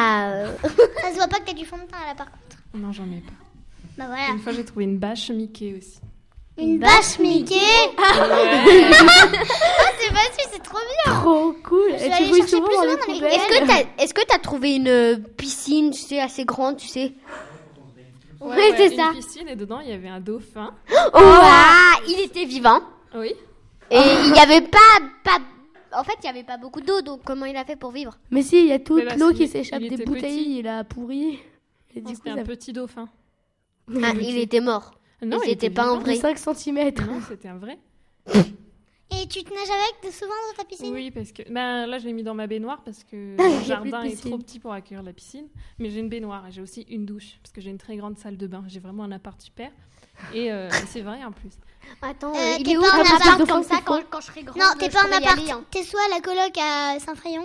Ça se voit pas que t'as du fond de teint là par contre. Non, j'en ai pas. Bah voilà. Une fois, j'ai trouvé une bâche Mickey aussi. Une bâche Mickey. Ouais. Ah, c'est facile, c'est trop bien. Trop cool. Je vais Et tu aller fouilles chercher souvent plus dans les souvent dans les- poubelles. Est-ce que t'as, est-ce que t'as trouvé une euh, piscine, tu sais, assez grande, tu sais? Ouais, c'est une ça. piscine et dedans, il y avait un dauphin. Oh, ah, il était vivant. Oui. Et il y avait pas, pas, en fait, il y avait pas beaucoup d'eau, donc comment il a fait pour vivre? Mais si, il y a toute Mais parce l'eau qu'il- qui s'échappe il des était bouteilles, petit. il a pourri. Et Non, du coup, c'était ça- un petit dauphin. Ah, il était mort. Non, Et il c'était était pas un vivant. vrai. de cinq centimètres. Non, c'était un vrai. Et tu te nages avec de souvent dans ta piscine? Oui, parce que ben, là, je l'ai mis dans ma baignoire parce que Ah, il y a mon plus de jardin est piscine. trop petit pour accueillir la piscine. Mais j'ai une baignoire et j'ai aussi une douche parce que j'ai une très grande salle de bain. J'ai vraiment un appart super. Et euh, c'est vrai en plus. Attends, Euh, euh, il t'es est où pas ton en appart appart comme ça quand, quand je serai grande? Non, t'es je pas en pourrai y appart. aller, hein. T'es soit à la coloc à Saint-Fryon.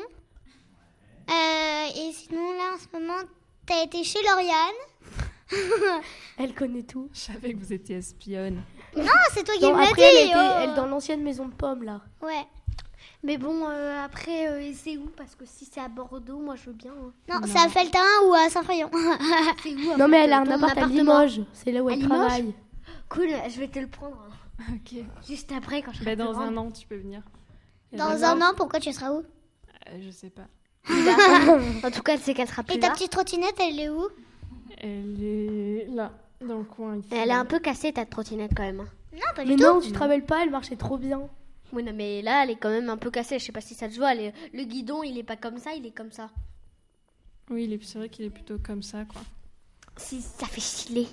Euh, et sinon, là, en ce moment, t'as été chez Lauriane. Elle connaît tout. Je savais que vous étiez espionne. Non, c'est toi qui Non, me l'as après, dit. elle était oh. elle, dans l'ancienne maison de pommes, là. Ouais. Mais bon, euh, après, euh, c'est où? Parce que si c'est à Bordeaux, moi je veux bien. hein. Non, c'est à Feltin ou à Saint-Fryon. C'est où, en Non, mais fait, elle a un ton appart à appartement? Limoges. C'est là où À elle Limoges travaille. Cool, je vais te le prendre. hein. Ok. Juste après, quand je Ben, serai dans plus grande. un an, tu peux venir. Et Dans d'abord- un an, pourquoi tu seras où? Euh, Je sais pas. En tout cas, elle sait qu'elle sera plus Et ta là. petite trottinette, elle est où? Elle est là, dans le coin ici. Elle est un peu cassée, ta trottinette, quand même. hein. Non, pas Mais du non, tout. tu te rappelles pas, elle marchait trop bien. Oui, non, mais là, elle est quand même un peu cassée. Je sais pas si ça te voit. elle est- Le guidon, il est pas comme ça, il est comme ça. Oui, il est... c'est vrai qu'il est plutôt comme ça, quoi. Si, ça fait stylé.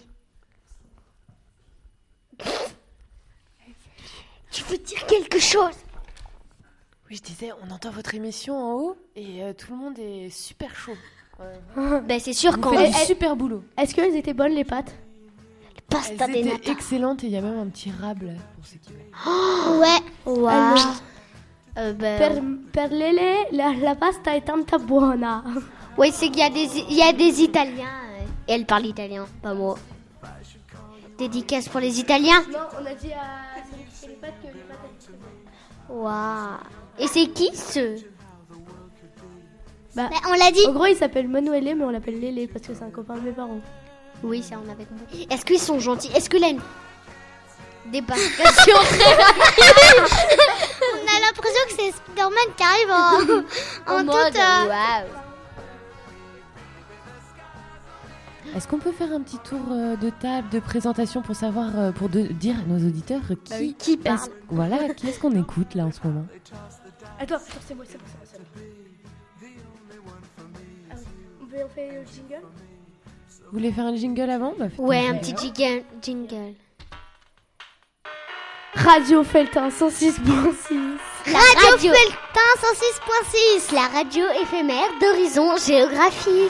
Tu veux dire quelque chose? Oui, je disais, on entend votre émission en haut et euh, tout le monde est super chaud. Ben, c'est sûr Vous qu'on faites du Elle- super boulot. Est-ce qu'elles étaient bonnes, les pâtes? pasta Elles des étaient nata. excellentes et il y a même un petit rable pour ceux qui veulent. Ouais. Waouh. Alors, Euh, ben, per, per lele, la, la pasta è tanta buona. Oui, c'est qu'il y a des, il y a des Italiens. euh, Et elle parle italien, pas moi. Dédicace pour les Italiens. Non, on a dit à celui qui fait les pâtes que les pâtes étaient très bonnes. Waouh. Et c'est qui ce? Bah, Bah, on l'a dit. en gros, il s'appelle Manuele, mais on l'appelle Lélé parce que c'est un copain de mes parents. Oui, ça on avait compris. Est-ce qu'ils sont gentils? Est-ce que là une débarcation très rapide On a l'impression que c'est Spider-Man qui arrive en, en en toute. mode euh, waouh. Est-ce qu'on peut faire un petit tour euh, de table, de présentation pour savoir, euh, pour de- dire à nos auditeurs euh, qui, Bah oui, qui parle? est-ce- voilà, qui est-ce qu'on écoute là en ce moment? Attends, attends, c'est moi, c'est moi, c'est moi, c'est moi. Ah oui. On fait, on fait le jingle? Vous voulez faire un jingle avant? Bah, faites Ouais, un jingle. petit jingle. jingle. Radio Feltin cent six point six. La Radio radio, Feltin cent six point six. la radio éphémère d'horizon géographique.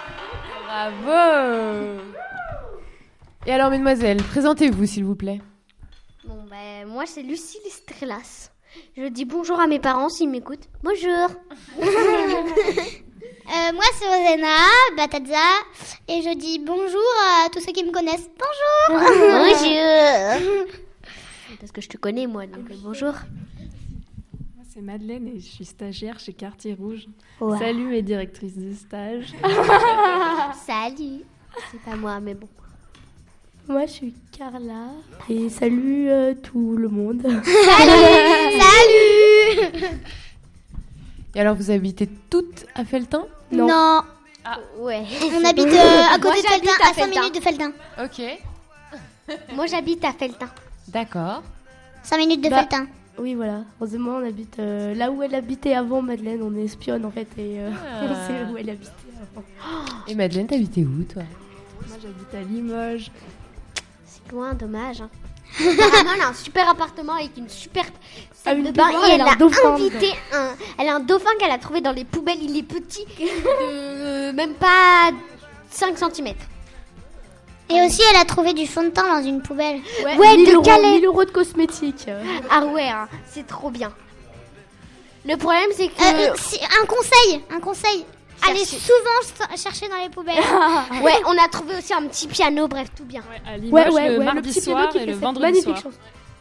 Bravo! Et alors, mesdemoiselles, présentez-vous s'il vous plaît. Bon, ben, moi, c'est Lucie Listrelas. Je dis bonjour à mes parents s'ils m'écoutent. Bonjour. Euh, moi, c'est Rosena Batazza. Et je dis bonjour à tous ceux qui me connaissent. Bonjour. Bonjour. Parce que je te connais, moi, donc euh, bonjour. Moi, c'est Madeleine et je suis stagiaire chez Quartier Rouge. Wow. Salut mes directrices de stage. Salut. C'est pas moi, mais bon. Moi, je suis Carla. Et salut euh, tout le monde. Salut. Salut. Et alors, vous habitez toutes à Feltin? Non. Ah, ouais. On habite euh, à côté Moi, de j'habite Feltin, à à cinq Feltin. minutes de Feltin. Ok. Moi, j'habite à Felletin. D'accord. cinq minutes de Bah, Felletin. Oui, voilà. Heureusement, on habite euh, là où elle habitait avant, Madeleine. On est espionne en fait et euh, Ah. on sait où elle habitait avant. Et Madeleine, t'habitais où, toi? Moi, j'habite à Limoges. C'est loin, dommage. Hein. Apparemment, elle a un super appartement avec une super salle Ah, une de bain baignoire, et elle elle a un a dauphin invité un. Elle a un dauphin qu'elle a trouvé dans les poubelles. Il est petit, de même pas cinq centimètres. Et aussi, elle a trouvé du fond de teint dans une poubelle. Ouais, Ouais, mille de euros, Calais. mille euros de cosmétiques. Ah ouais, hein, c'est trop bien. Le problème, c'est que. Euh, si- un conseil, un conseil. Allez Chercher. souvent ch- chercher dans les poubelles. Ouais, on a trouvé aussi un petit piano, bref, tout bien. À Limoges, Ouais, ouais, le ouais, mardi le petit piano soir qui et fait le cette vendredi magnifique soir. chanson.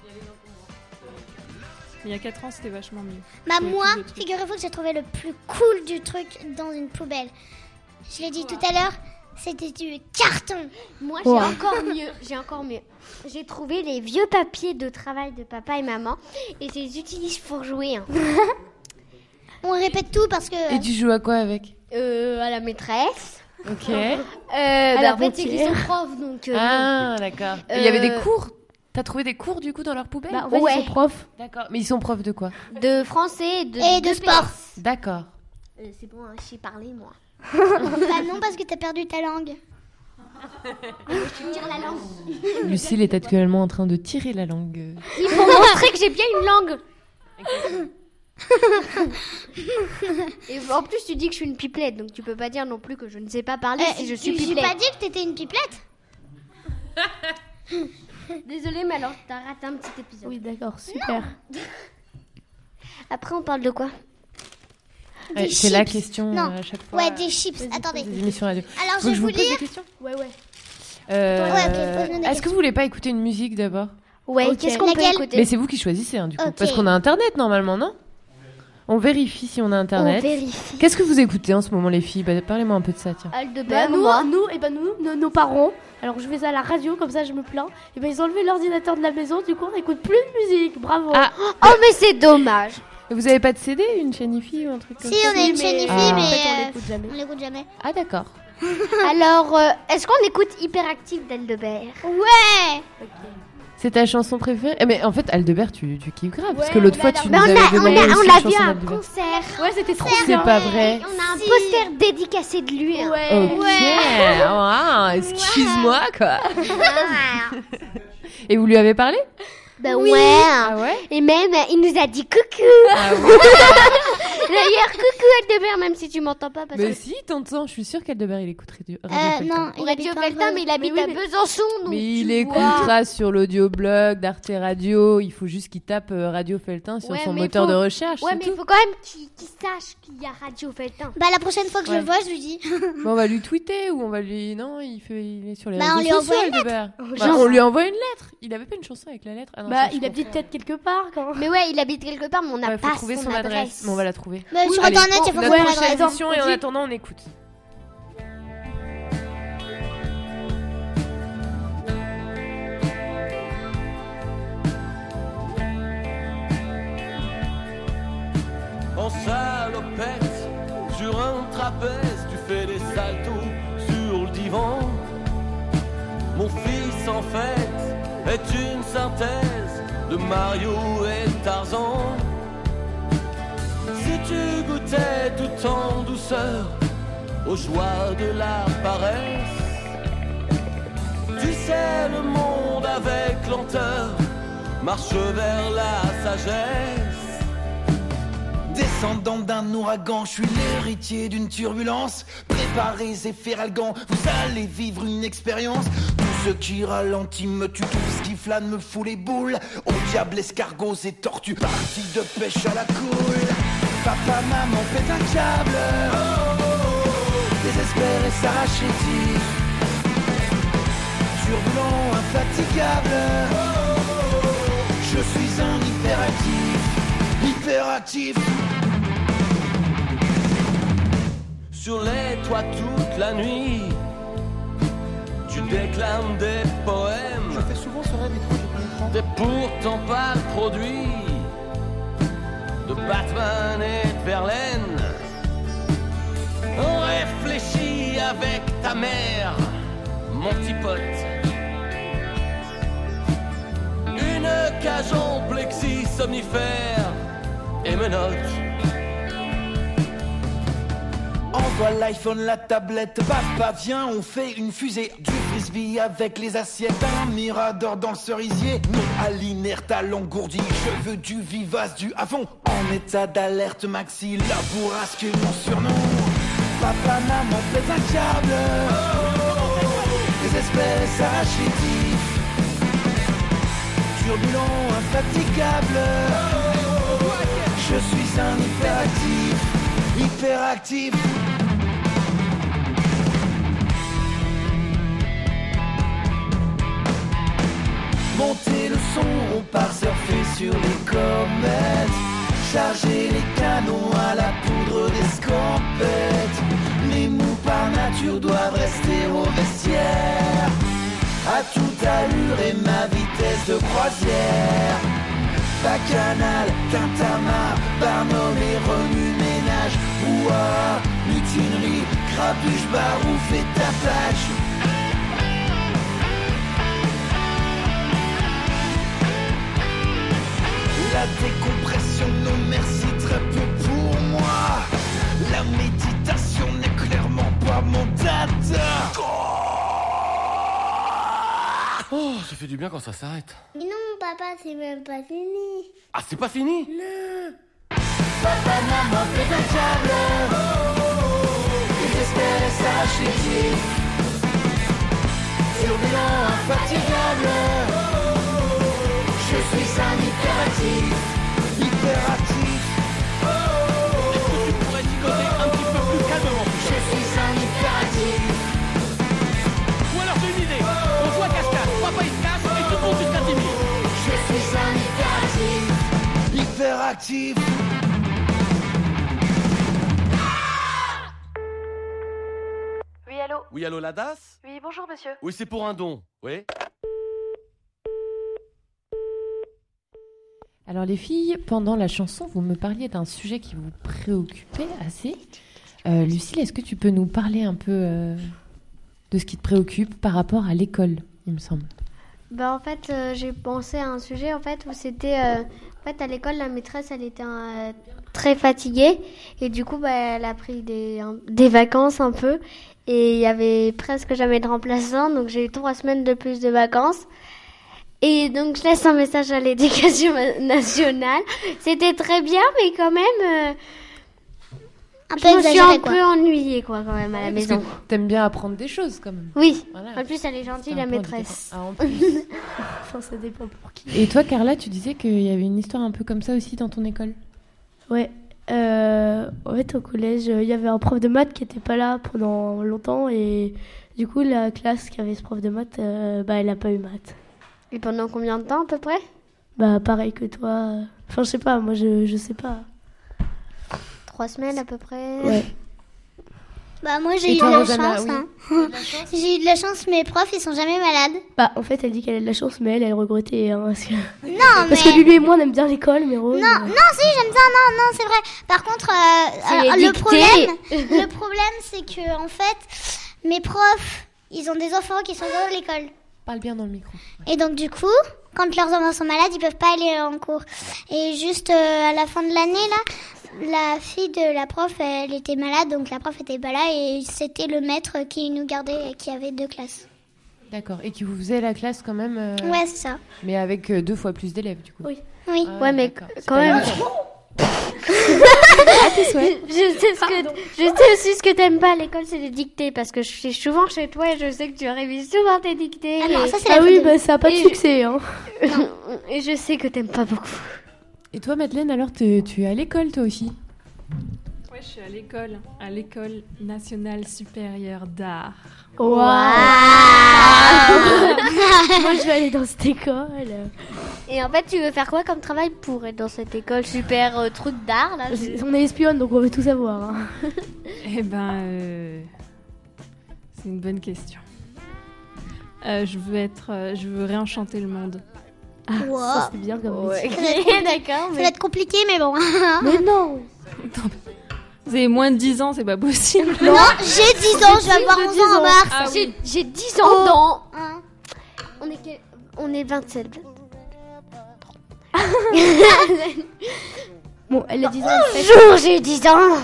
Il y a quatre ans, c'était vachement mieux. Bah Il y avait moi, plus de trucs. figurez-vous que j'ai trouvé le plus cool du truc dans une poubelle. Je l'ai dit tout à l'heure, c'était du carton. Moi, j'ai Ouais. encore mieux. J'ai encore mieux. J'ai trouvé les vieux papiers de travail de papa et maman et je les utilise pour jouer. Hein. On répète tout parce que... Et tu joues à quoi avec? Euh, à la maîtresse. Ok. Euh, À bah, la en fait, c'est qu'ils banquière. sont profs, donc. euh, Ah, d'accord. Et il y avait des Euh, cours? T'as trouvé des cours, du coup, dans leur poubelle? Bah, en fait, Ouais. ils sont profs. D'accord. Mais ils sont profs de quoi? de français et de, Et de P S. sport. D'accord. Euh, c'est bon, hein, j'ai parlé, moi. Bah non, parce que t'as perdu ta langue. Je tire la langue. Lucille est actuellement en train de tirer la langue. Il faut montrer que j'ai bien une langue. Et en plus, tu dis que je suis une pipelette, donc tu peux pas dire non plus que je ne sais pas parler Euh, si je suis J'ai pipelette. pas dit que t'étais une pipelette. Désolée, mais alors t'as raté un petit épisode. Oui, d'accord, super. Après, on parle de quoi? Ouais, Des c'est la chips. question Non. euh, à chaque fois. Ouais, des chips. Attendez. Des émissions radio. Alors, Faut je que vais je vous vous pose des lire. questions. Ouais, ouais. Euh, Ouais, ok, pose-nous des Est-ce que vous voulez pas écouter une musique d'abord? Ouais, Ok. qu'est-ce qu'on peut Laquelle écouter? Mais c'est vous qui choisissez, hein, du coup. Ok. Parce qu'on a Internet, normalement, non? On vérifie si on a On Internet. vérifie. Qu'est-ce que vous écoutez en ce moment, les filles? Bah, parlez-moi un peu de ça, tiens. Bah, Aldebert, nous, moi. nous, et ben nous, nos, nos parents, alors je fais ça à la radio, comme ça je me plains, et ben ils ont enlevé l'ordinateur de la maison, du coup on n'écoute plus de musique, bravo. Ah, Oh, mais c'est dommage. et vous avez pas de C D, une chaîne I F I ou un truc comme Si, ça? on a une mais- chaîne I F I, Ah. mais En fait, on euh, l'écoute jamais. on l'écoute jamais. Ah, d'accord. Alors, euh, est-ce qu'on écoute Hyperactive d'Aldebert? Ouais. C'est ta chanson préférée? Eh, mais en fait, Aldebert, tu, tu kiffes grave. parce Ouais, que l'autre on fois, a tu la- nous Mais on avais a, on demandé a- aussi on une l'a chanson vu à un d'Aldebert. concert. Ouais, c'était trop C'est bien. pas vrai. On a un Si. poster dédicacé de lui. hein. Ouais. Ok, wow, excuse-moi, quoi. Et vous lui avez parlé? Bah Oui. ouais. Ah ouais? Et même, il nous a dit coucou. Ah ouais. D'ailleurs, coucou Aldebert, même si tu m'entends pas. Parce Mais que... si, t'entends, je suis sûre qu'Aldebert, il écouterait du Radio Euh, Felletin. non, On il a habite dit pas Felletin, en- mais il habite oui, à mais- Besançon. Donc Mais tu il vois. écoutera sur l'audioblog d'Arte Radio. Il faut juste qu'il tape euh, Radio Felletin sur Ouais, son mais moteur faut- de recherche. Ouais, c'est mais tout. il faut quand même qu'il qu'il sache qu'il y a Radio Felletin. Bah la prochaine fois que je Ouais. le vois, je lui dis. Bon, on va lui tweeter ou on va lui. Non, il, fait... il est sur les Bah, on réseaux lui sociaux, envoie une Aldebert. lettre. Bah, Genre- on lui envoie une lettre. Il avait pas une chanson avec la lettre? Ah non, Bah, ça, je il habite confonds. peut-être quelque part quand Mais ouais, il habite quelque part, mais on n'a Ouais, faut pas trouver son, son adresse. adresse. Mais on va la trouver. Bah, sur Allez, internet, il y a notre forcément prochaine l'adresse. émission et en On dit- attendant, on écoute. En salopette, sur un trapèze, tu fais des saltos sur le divan. Mon fils, en fait, est une synthèse de Mario et Tarzan. Si tu goûtais tout en douceur aux joies de la paresse, tu sais, le monde avec lenteur marche vers la sagesse. Descendant d'un ouragan, je suis l'héritier d'une turbulence. Préparez et Feralgan, vous allez vivre une expérience. Tout ce qui ralentit me tue, tout ce qui flâne me fout les boules. Au diable, escargots et tortues, partie de pêche à la coule. Papa, maman, pète un câble. Oh, oh, oh, désespéré, s'arrache les tiges. Turbulent, infatigable. Oh, oh, oh, je suis un hyperactif. Hyperactif. Sur les toits toute la nuit, tu déclames des poèmes. Je fais souvent ce rêve étrange de l'écran. T'es pourtant pas le produit de Batman et de Verlaine. On réfléchit avec ta mère, mon petit pote. cage en plexi somnifère et menottes. Envoie l'iPhone, la tablette, papa viens, on fait une fusée. Du frisbee avec les assiettes, un mirador dans le cerisier. Non à l'inerte, à l'engourdi, je veux du vivace, du à fond. En état d'alerte maxi, la bourrasque est mon surnom. Papa, maman, pète un câble. Désespéré, s'arrache les tifs. Turbulent, infatigable. Je suis un hyperactif, hyperactif. Monter le son, on part surfer sur les comètes. Charger les canons à la poudre d'escampette. Les mous par nature doivent rester au vestiaire. À toute allure et ma vitesse de croisière. Bacchanal, tintamarre, Barnum et remue-ménage. Ouah, mutinerie, crapuche, barouf et tapage. La décompression, non merci, très peu pour moi. La méditation n'est clairement pas mon dada. Oh, ça fait du bien quand ça s'arrête. Mais non, papa, c'est même pas fini. Ah, c'est pas fini? Non. Papa, maman, pète un câble. Désespéré, s'arrache les tifs. Turbulent, infatigable. Je suis un hyperactif, hyperactif. Est-ce que tu pourrais chicoter un petit peu plus calmement? Je suis un hyperactif. Ou alors j'ai une idée, on joue à cache-cache, papa il se cache et tout le monde jusqu'à dix mille. Je suis un hyperactif, hyperactif. Oui, allô? Oui, allô, la D A S? Oui, bonjour, monsieur. Oui, c'est pour un don, oui. Alors les filles, pendant la chanson, vous me parliez d'un sujet qui vous préoccupait assez. Euh, Lucille, est-ce que tu peux nous parler un peu euh, de ce qui te préoccupe par rapport à l'école, il me semble? Bah en fait, euh, j'ai pensé à un sujet en fait où c'était euh, en fait à l'école la maîtresse elle était euh, très fatiguée et du coup bah elle a pris des un, des vacances un peu et il y avait presque jamais de remplaçant donc j'ai eu trois semaines de plus de vacances. Et donc, je laisse un message à l'éducation nationale. C'était très bien, mais quand même, euh, un je peu me suis exagéré, un quoi. peu ennuyée, quoi, quand même, à la Oui, maison. parce que t'aimes bien apprendre des choses, quand même. Oui. Voilà. En plus, elle est gentille, C'est la un peu maîtresse. handicapant. Ah, en plus. Enfin, ça dépend pour qui. Et toi, Carla, tu disais qu'il y avait une histoire un peu comme ça aussi dans ton école? Ouais. Euh, en fait, au collège, il y avait un prof de maths qui était pas là pendant longtemps et du coup, la classe qui avait ce prof de maths, euh, bah, elle a pas eu maths. Et pendant combien de temps, à peu près? Bah, pareil que toi. Enfin, je sais pas, moi, je, je sais pas. Trois semaines, à peu près. Ouais. Bah moi j'ai Et eu toi, de la Rosanna, chance. oui. Hein. J'ai eu de la chance, mes profs ils sont jamais malades. Bah, en fait, elle dit qu'elle a de la chance, mais elle, elle regrettait. Hein, parce que, Non, parce mais- que Lulu et moi, on aime bien l'école, mais Rose. Non, non, si j'aime bien, non, non, c'est vrai. Par contre, euh, C'est alors, les le dictées. problème, le problème, c'est que en fait, mes profs, ils ont des enfants qui sont dans l'école. Parle bien dans le micro. Et donc du coup, quand leurs enfants sont malades, ils peuvent pas aller en cours. Et juste euh, à la fin de l'année là, la fille de la prof, elle était malade, donc la prof était pas là et c'était le maître qui nous gardait et qui avait deux classes. D'accord. Et qui vous faisait la classe quand même euh, Ouais, c'est ça. Mais avec euh, deux fois plus d'élèves, du coup. Oui. Oui. Ah, Ouais, mais d'accord. quand C'est pas même. évident. Ah, tes souhaits. Je sais, ce que, je sais aussi ce que t'aimes pas à l'école, c'est les dictées. Parce que je suis souvent chez toi et je sais que tu révises souvent tes dictées. Ah non, et- ça, c'est Ah la oui, faute de- bah, ça a pas de Et- succès. Hein. Et je sais que t'aimes pas beaucoup. Et toi, Madeleine, alors, tu tu es à l'école, toi aussi? Ouais, je suis à l'école, à l'école nationale supérieure d'art. Waouh. Moi, je vais aller dans cette école. Et en fait, tu veux faire quoi comme travail pour être dans cette école super euh, truc d'art là je- On est espionne, donc on veut tout savoir. Hein. Eh ben, euh, c'est une bonne question. Euh, je veux être, euh, je veux réenchanter le monde. Ah, Wow. ça, c'est bien comme Ouais. métier. D'accord, Ça mais va être compliqué, mais bon. Mais non. Vous avez moins de dix ans, c'est pas possible. Non, j'ai dix ans, je vais avoir onze ans en mars. Ah j'ai oui. j'ai dix ans dans. Hein. On est quel- on est vingt-sept. Bon, elle a dix ans. Bonjour, j'ai dix ans.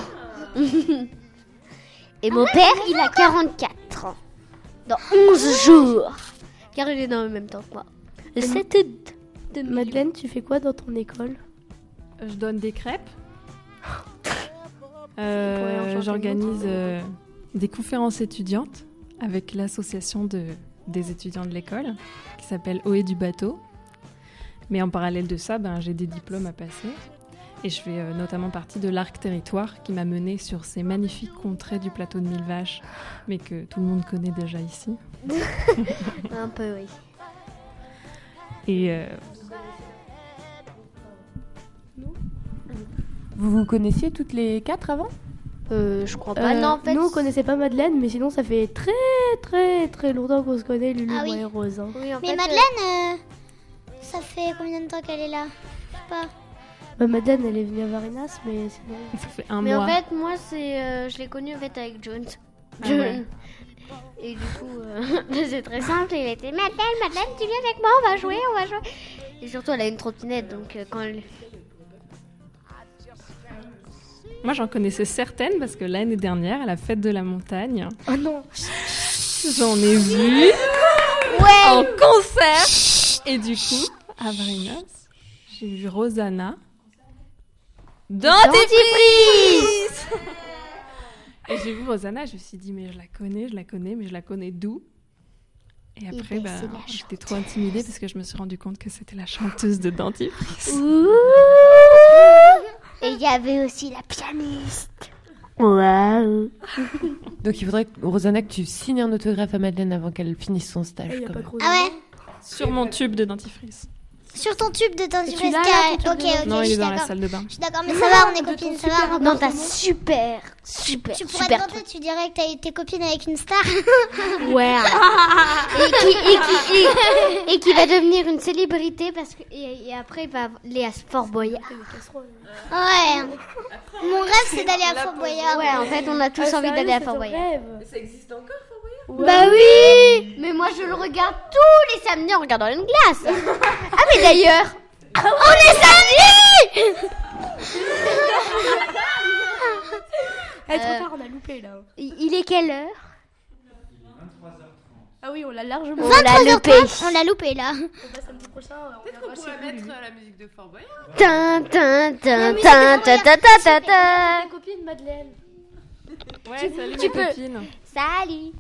Et mon père, il a quarante-quatre ans. Dans onze jours. Car il est dans le même temps que moi. Le sept de Madeleine, tu fais quoi dans ton école? Je donne des crêpes. Euh, J'organise euh, des conférences étudiantes avec l'association de, des étudiants de l'école qui s'appelle Ohé du bateau. Mais en parallèle de ça, ben, j'ai des diplômes à passer. Et je fais euh, notamment partie de l'Arc Territoire qui m'a menée sur ces magnifiques contrées du plateau de Mille Vaches, mais que tout le monde connaît déjà ici. Un peu, oui. Et euh... vous vous connaissiez toutes les quatre avant? Euh, je crois pas. Euh, non, en fait. Nous, on connaissait pas Madeleine, mais sinon, ça fait très, très, très longtemps qu'on se connaît, Lulu, Ah oui. moi et Rose. hein. Oui, en Mais fait, Madeleine, euh, ça fait combien de temps qu'elle est là? Je sais pas. Bah, Madeleine, elle est venue à Varinas, mais sinon. Ça fait un Mais mois. en fait, moi, c'est, euh, je l'ai connue en fait avec Jones. Ah ouais. Et du coup, euh, c'est très simple. Il était Madeleine, Madeleine, tu viens avec moi, on va jouer, on va jouer. Et surtout, elle a une trottinette, donc euh, quand elle. Moi, j'en connaissais certaines parce que l'année dernière, à la fête de la montagne, Oh non. j'en ai vu en concert. Et du coup, à Varinas, j'ai vu Rosanna. Dentifrice. Et j'ai vu Rosanna, je me suis dit, mais je la connais, je la connais, mais je la connais d'où? Et après, ben, bah, c'est la j'étais trop intimidée parce que je me suis rendu compte que c'était la chanteuse de Dentifrice. Et il y avait aussi la pianiste. Waouh. Donc il faudrait, Rosanna, que tu signes un autographe à Madeleine avant qu'elle finisse son stage. Il y a quand pas même. gros Ah ouais? Sur mon tube de dentifrice. Sur ton tube de dentifrice. tu l'as, là, carré- ton tube Ok, de- ok, Non, je il est suis dans la d'accord. salle de bain. Je suis d'accord, mais ça va, on est de ton copines, ça super va. Dans ta super, super, Tu pourrais super demander, tu dirais que t'as été copine avec une star. Ouais. et, qui, et, qui, et, et qui va devenir une célébrité parce que et, et après il va aller à Fort Boyard. Ouais. Mon rêve, c'est d'aller à Fort Boyard. Ouais, en fait, on a tous Ah, envie sérieux, d'aller à c'est Fort ton Boyard. rêve? Ça existe encore, Fort Boyard? Bah oui. Mais moi, je le regarde tous les samedis en regardant une glace. Ah mais d'ailleurs, on est samedi. Eh, trop Euh, tard, on a loupé là. Il il est quelle heure? Ah oui, on l'a largement. On l'a loupé. On l'a loupé là. Bah, samedi prochain, on Peut-être qu'on pourrait mettre euh, la musique de Fort Boyard. Tin, tin, tin, musique tin, de ta, Fort ta, ta, ta, ta. Ta copine Madeleine. Ouais, salut tu ma peux. copine. Salut.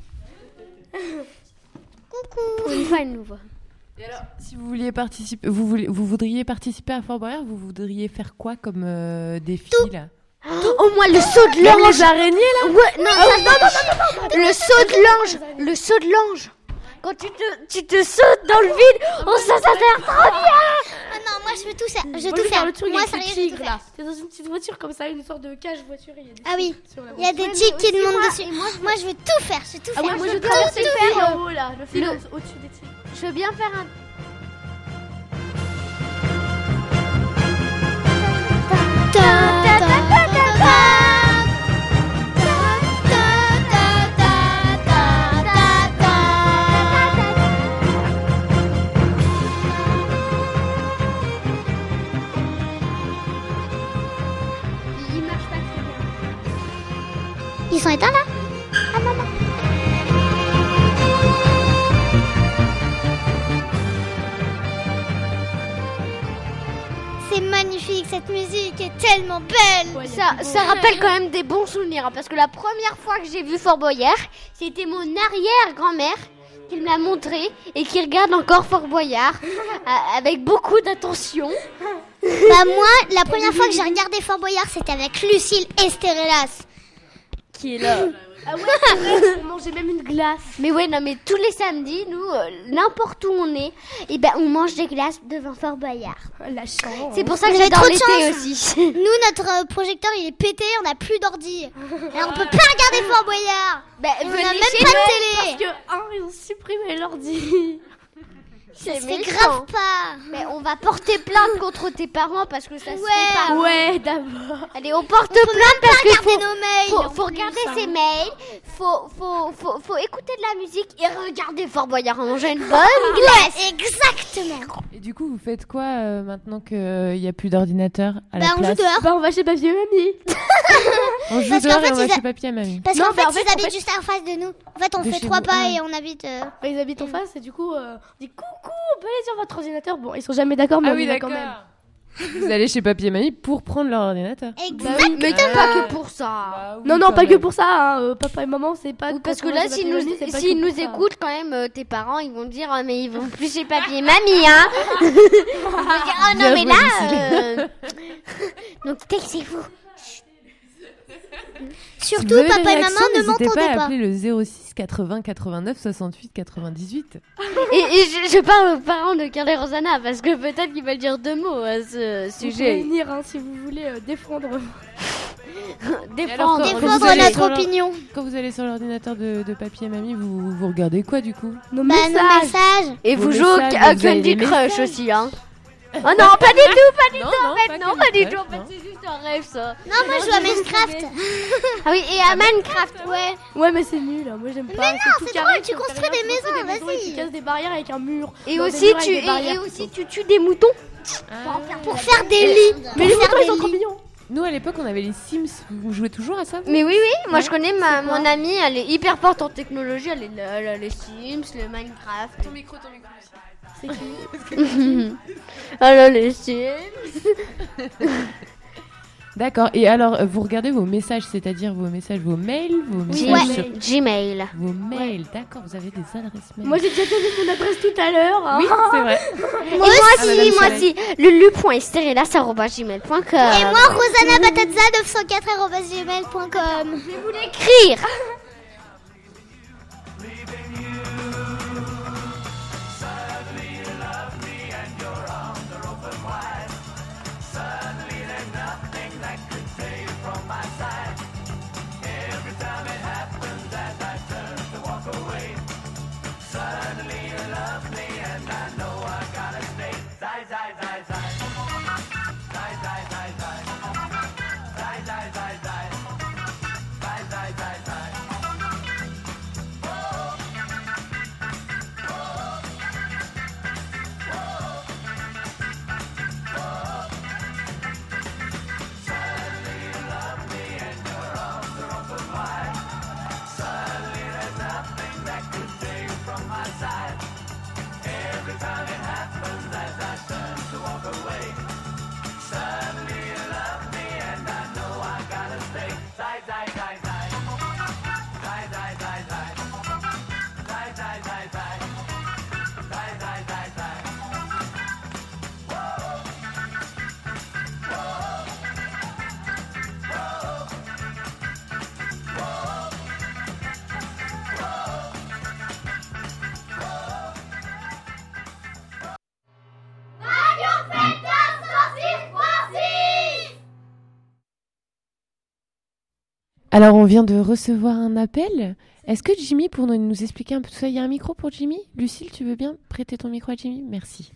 Coucou. Pour une fois, elle nous voit. Et alors, si vous vouliez participer, vous, voulez, vous voudriez participer à Fort Boyard, vous voudriez faire quoi comme euh, défi là? Oh, moi, le saut de Même l'ange. les araignées là? Ouais, non, ça, non, non, non, non, non. Le saut de l'ange. Le saut de l'ange. Quand tu te, tu te sautes dans le vide, oh, ça, ça a l'air trop bien. Ah non, moi je veux tout faire. Je veux Moi, tout je vais faire. le truc Moi, avec le sérieux, je veux tout tigre, faire. là. C'est dans une petite voiture comme ça, une sorte de cage voiture. Il y a des Ah oui, tigres sur la il y a des voiture. tigres qui aussi, te montent moi, dessus. et moi, Moi, je veux tout faire. Je veux tout Ah faire. ouais, moi je je veux traverse tout, le tout fil faire. en haut là, le fil Le- au- au-dessus des tigres. Je veux bien faire un. Ta, ta, ta, ta, ta, ta. Il marche pas très bien. Ils sont éteints là? Ah maman. C'est magnifique, cette musique est tellement belle. Ça, ça rappelle quand même des bons souvenirs, hein, parce que la première fois que j'ai vu Fort Boyard, c'était mon arrière-grand-mère qui me l'a montré et qui regarde encore Fort Boyard euh, avec beaucoup d'attention. Bah moi, la première fois que j'ai regardé Fort Boyard, c'était avec Lucille Esterelas. Qui est là. Ah ouais, c'est vrai, on mangeait même une glace. Mais ouais, non, mais tous les samedis, nous, euh, n'importe où on est, et ben on mange des glaces devant Fort Boyard. La chance. C'est pour ça que Vous avez j'adore trop de l'été chance. aussi. Nous, notre euh, projecteur, il est pété, on n'a plus d'ordi. Et on peut pas regarder Fort Boyard. Ben, Et on venez a même chez pas nous. de télé. Parce que, un, ils ont supprimé l'ordi. C'est Ça se fait méchant. grave pas. Mais on va porter plainte contre tes parents parce que ça se fait pas. Ouais, d'abord. Allez, on porte On peut plainte même pas parce qu'il regarder faut, nos mails, faut, en faut plus, regarder hein. ses mails, faut, faut, faut, faut écouter de la musique et regarder Fort Boyard manger une bonne glace. Exactement. Et du coup, vous faites quoi euh, maintenant qu'il n'y a plus d'ordinateur à Bah, la on place joue dehors. Bah, on va chez Papy et Mamie. On joue Parce qu'en dehors fait, et on va ils a- chez papy et mamie. Parce Non, qu'en bah, fait, en fait, ils en habitent fait- juste en face de nous. En fait, on De fait chez trois vous. pas Ah. et on habite. euh, Bah, ils habitent en face et du coup, euh, on dit coucou, on peut aller sur votre ordinateur. Bon, ils sont jamais d'accord, mais Ah on oui, y va quand même. d'accord. Vous allez chez papy et mamie pour prendre leur ordinateur. Exactement. Mais Ah. pas que pour ça. Non, non, quand pas que même. pour ça. Hein. euh, papa et maman, c'est pas. Oui, parce que quand on là, va chez s'ils Papy et nous, Mamie, c'est pas s'ils que nous pour ça. écoutent, quand même, euh, tes parents, ils vont dire ah, mais ils vont plus chez papy et mamie, hein. Ils vont dire ah non, mais là. euh, Donc, taisez-vous. Surtout, Si vous avez papa des et maman réactions, ne n'hésitez m'entendaient pas à pas. appeler le zéro six quatre-vingts quatre-vingt-neuf soixante-huit quatre-vingt-dix-huit. Et, et je, je parle aux parents de Carla et Rosanna parce que peut-être qu'ils veulent dire deux mots à ce Vous pouvez sujet. venir hein, si vous voulez euh, défendre. Défendre, quand- quand Défendre vous allez notre sur leur- opinion. Quand vous allez sur l'ordinateur de, de papy et mamie, vous, vous regardez quoi du coup? Nos Bah, nos messages. messages. Et Vos vous jouez messages, à vous avez Candy les Crush messages. aussi, hein. Oh non, pas du tout, pas du Non, tout, en non, fait, pas non, Candy pas du Crush, tout, en fait, non. c'est juste un rêve, ça. Non, moi je joue à Minecraft. Ah oui, et à Minecraft, ouais. Ouais, mais c'est nul. hein, Moi, j'aime pas. Mais non, tout c'est carré, drôle, tu on fait construis rien, des tu construis maisons, et vas-y. tu casses des barrières avec un mur. Et Non, des aussi, murs avec tu, des et, barrières, et aussi, plutôt. tu tues des moutons. Pour faire des lits. Mais les moutons, ils sont trop mignons. Nous à l'époque on avait les Sims. Vous jouez toujours à ça vous? Mais oui, oui, moi je connais ma, C'est quoi mon amie, elle est hyper forte en technologie, elle, est, elle a les Sims, le Minecraft. Ton micro, ton micro. C'est qui Elle a les Sims. D'accord. Et alors euh, vous regardez vos messages, c'est-à-dire vos messages, vos mails, vos messages Ouais. sur Gmail. vos mails. D'accord. Vous avez des adresses mail. Moi, j'ai déjà donné mon adresse tout à l'heure. hein. Oui, c'est vrai. Moi aussi, moi aussi. Lulu.esterelas arobase gmail point com. Et moi, Rosanna Batazza neuf cent quatre arobase gmail point com. Je vais vous l'écrire. Alors on vient de recevoir un appel. Est-ce que Jimmy pour nous, nous expliquer un peu tout ça? Il y a un micro pour Jimmy? Lucille, tu veux bien prêter ton micro à Jimmy? Merci.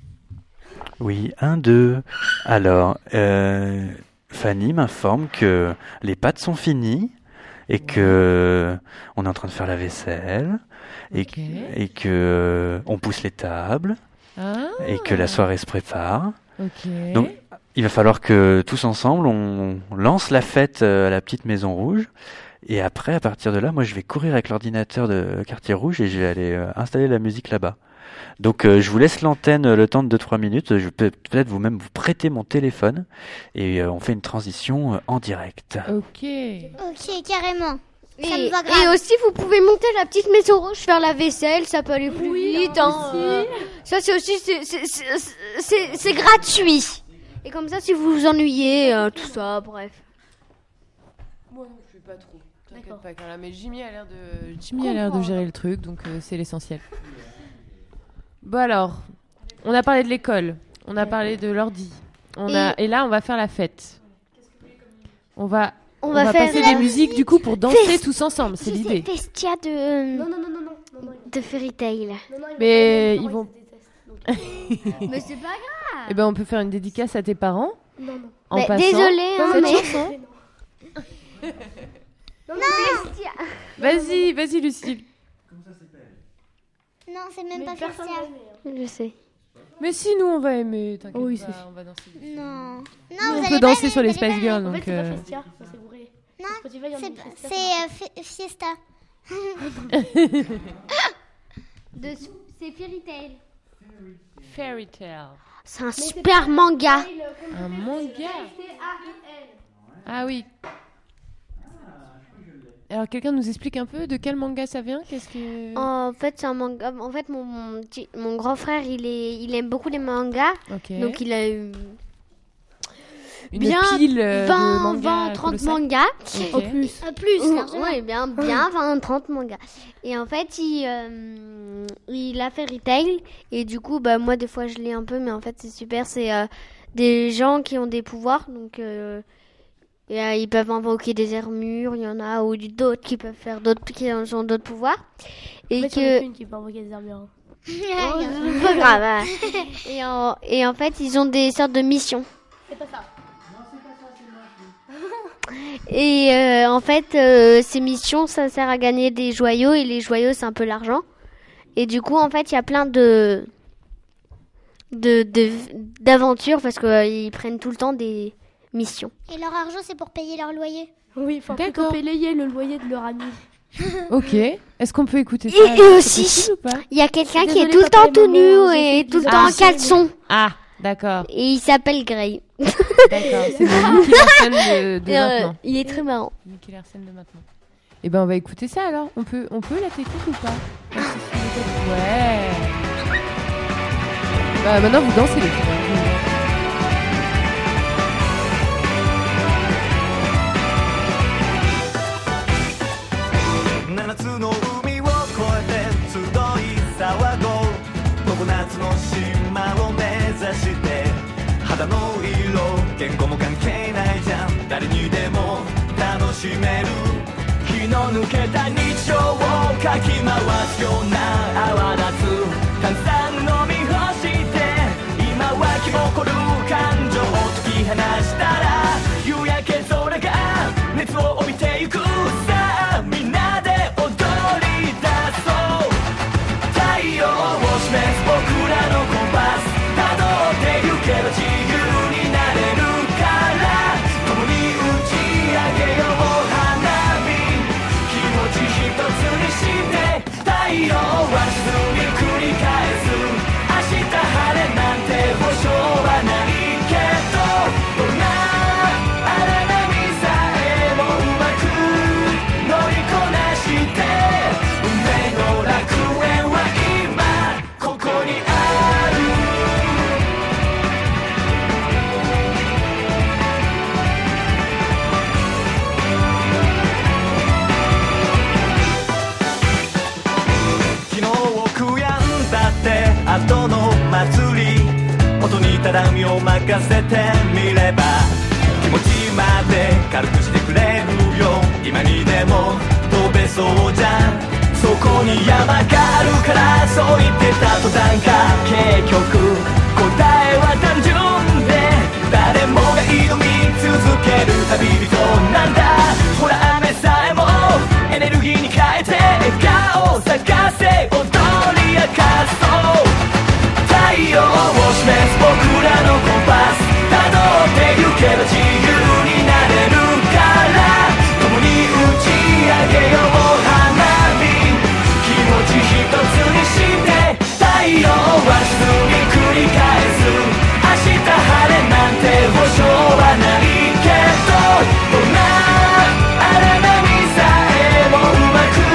Oui, un, deux. Alors, euh, Fanny m'informe que les pâtes sont finies et que on est en train de faire la vaisselle et, Ok. et que euh, on pousse les tables Ah. et que la soirée se prépare. Ok. Donc, il va falloir que tous ensemble, on lance la fête euh, à la petite Maison Rouge. Et après, à partir de là, moi, je vais courir avec l'ordinateur de Quartier Rouge et je vais aller euh, installer la musique là-bas. Donc, euh, je vous laisse l'antenne euh, le temps de deux trois minutes. Je peux peut-être vous-même vous prêter mon téléphone et euh, on fait une transition euh, en direct. Ok. Ok, carrément. Et, Ça me va et grave. aussi, vous pouvez monter la petite Maison Rouge, faire la vaisselle, ça peut aller plus vite. Hein, euh, ça, c'est aussi, c'est- c'est- c'est c'est- c'est gratuit. Et comme ça, si vous vous ennuyez, euh, tout ça, bref. Moi, je suis pas trop. T'inquiète pas, Carla. Mais Jimmy a l'air de Jimmy a l'air de gérer le truc, donc euh, c'est l'essentiel. Bon alors, on a parlé de l'école, on a parlé de l'ordi, on Et- a et là on va faire la fête. On va On on va va faire passer la des musiques du coup pour danser Fest- tous ensemble, c'est l'idée. Festia de. Non, non, non, non, non. non, non. De Fairy Tail. Non, non, ils vont Mais pas aimer, ils non, vont se détestent. Donc, Mais c'est pas grave. Eh ben, on peut faire une dédicace à tes parents. Non, non. En Mais passant. désolée, hein, Cette mais... chanson. Non, Festia. Vas-y, vas-y, Lucille. Non, c'est même pas Festia. Je sais. Mais si, nous, on va aimer. T'inquiète Oui, pas, c'est- on va danser. Non. Non, Nous, vous on allez peut pas danser aimer, sur les vous allez Spice pas Girls. aimer. En fait, Donc, c'est pas euh, Festia, ça c'est bourré. Non, Spotify, il y en a c'est une pas- Festia, c'est ça. euh, fi- Fiesta. De... C'est Fairy Tail. Fairy Tail. C'est un super manga. Un manga. Ah oui. Alors, quelqu'un nous explique un peu de quel manga ça vient? Qu'est-ce que... En fait, c'est un manga. En fait, mon, mon, petit- mon grand frère, il, est, il aime beaucoup les mangas. Ok. Donc, il a eu Une bien pile euh, de vingt, mangas vingt, trente colossales. mangas. Ok. Au plus. Euh, plus, largement. Oui, bien, bien vingt, trente mangas. Et en fait, il, euh, il a fait Retail. Et du coup, bah, moi, des fois, je lis un peu. Mais en fait, c'est super. C'est euh, des gens qui ont des pouvoirs. Donc, euh, et, euh, ils peuvent invoquer des armures. Il y en a. Ou d'autres qui peuvent faire d'autres, qui ont d'autres pouvoirs. Et En fait, il y en a que... qu'une qui peut envoyer des armures. Oh, c'est pas grave. hein. Et en, et en fait, ils ont des sortes de missions. C'est pas ça. Et euh, en fait, euh, ces missions, ça sert à gagner des joyaux. Et les joyaux, c'est un peu l'argent. Et du coup, en fait, il y a plein de de, de d'aventures parce qu'ils prennent tout le temps des missions. Et leur argent, c'est pour payer leur loyer. Oui, il faut plutôt payer le loyer de leur ami. Ok. Est-ce qu'on peut écouter ça? Et, et C'est aussi, possible ou pas il y a quelqu'un qui Désolée, est tout le papa temps et tout maman, nu j'ai et fait tout le des temps en émissions. caleçon. Ah, d'accord. Et il s'appelle Gray. D'accord. C'est le Nicky Larson de, de Et, euh, maintenant. il est très marrant. Nicky Larson de maintenant. Eh ben, on va écouter ça alors. On peut, on peut la technique ou pas? Ouais. Bah, maintenant, vous dansez les filles. 七つの海を越えて集い騒ごう常夏の島を目指して肌の色言語も関係ないじゃん誰にでも楽しめる気の抜けた日常をかき回すような泡立つ炭酸飲み干して今は気も起こる感情を解き放したら夕焼け空が熱を帯びてゆくさあみんなで踊り出そう太陽を示す僕らのコンパスたどってゆけば自由になれるから共に打ち上げよう花火気持ち一つにして太陽は沈み繰り返す明日晴れなんて保証はないけどどんな荒波さえもうまく乗りこなして運命の楽園は今ここにある昨日を悔やんだって後の祭り音にただ身を任せてみれば気持ちまで軽くしてくれるよ今にでも飛べそうじゃんそこに山があるからそう言ってた途端か結局答えは単純で誰もが挑み続ける旅人なんだほら雨さえもエネルギーに変えて笑顔を咲かせ踊り明かそう太陽を示す僕らのコンパスたどってゆけば自由になれるから共に打ち上げよう花火気持ち一つにして太陽は沈み繰り返す明日晴れなんて保証はないけどどんな荒波さえもうまく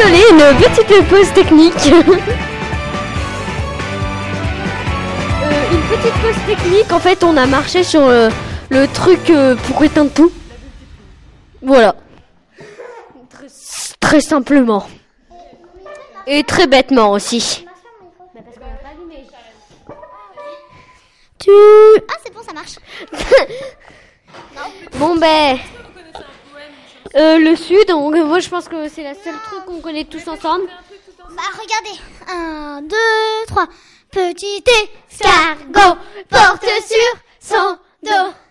Désolée, une petite pause technique. euh, une petite pause technique. En fait, on a marché sur euh, le truc euh, pour éteindre tout. Voilà. Très, très simplement. Et très bêtement aussi. Tu... Ah, c'est bon, ça marche. Bon, ben... Euh, le sud, donc, moi je pense que c'est la seule truc qu'on connaît tous ensemble. Bah, regardez. Un, deux, trois. Petit escargot porte sur son dos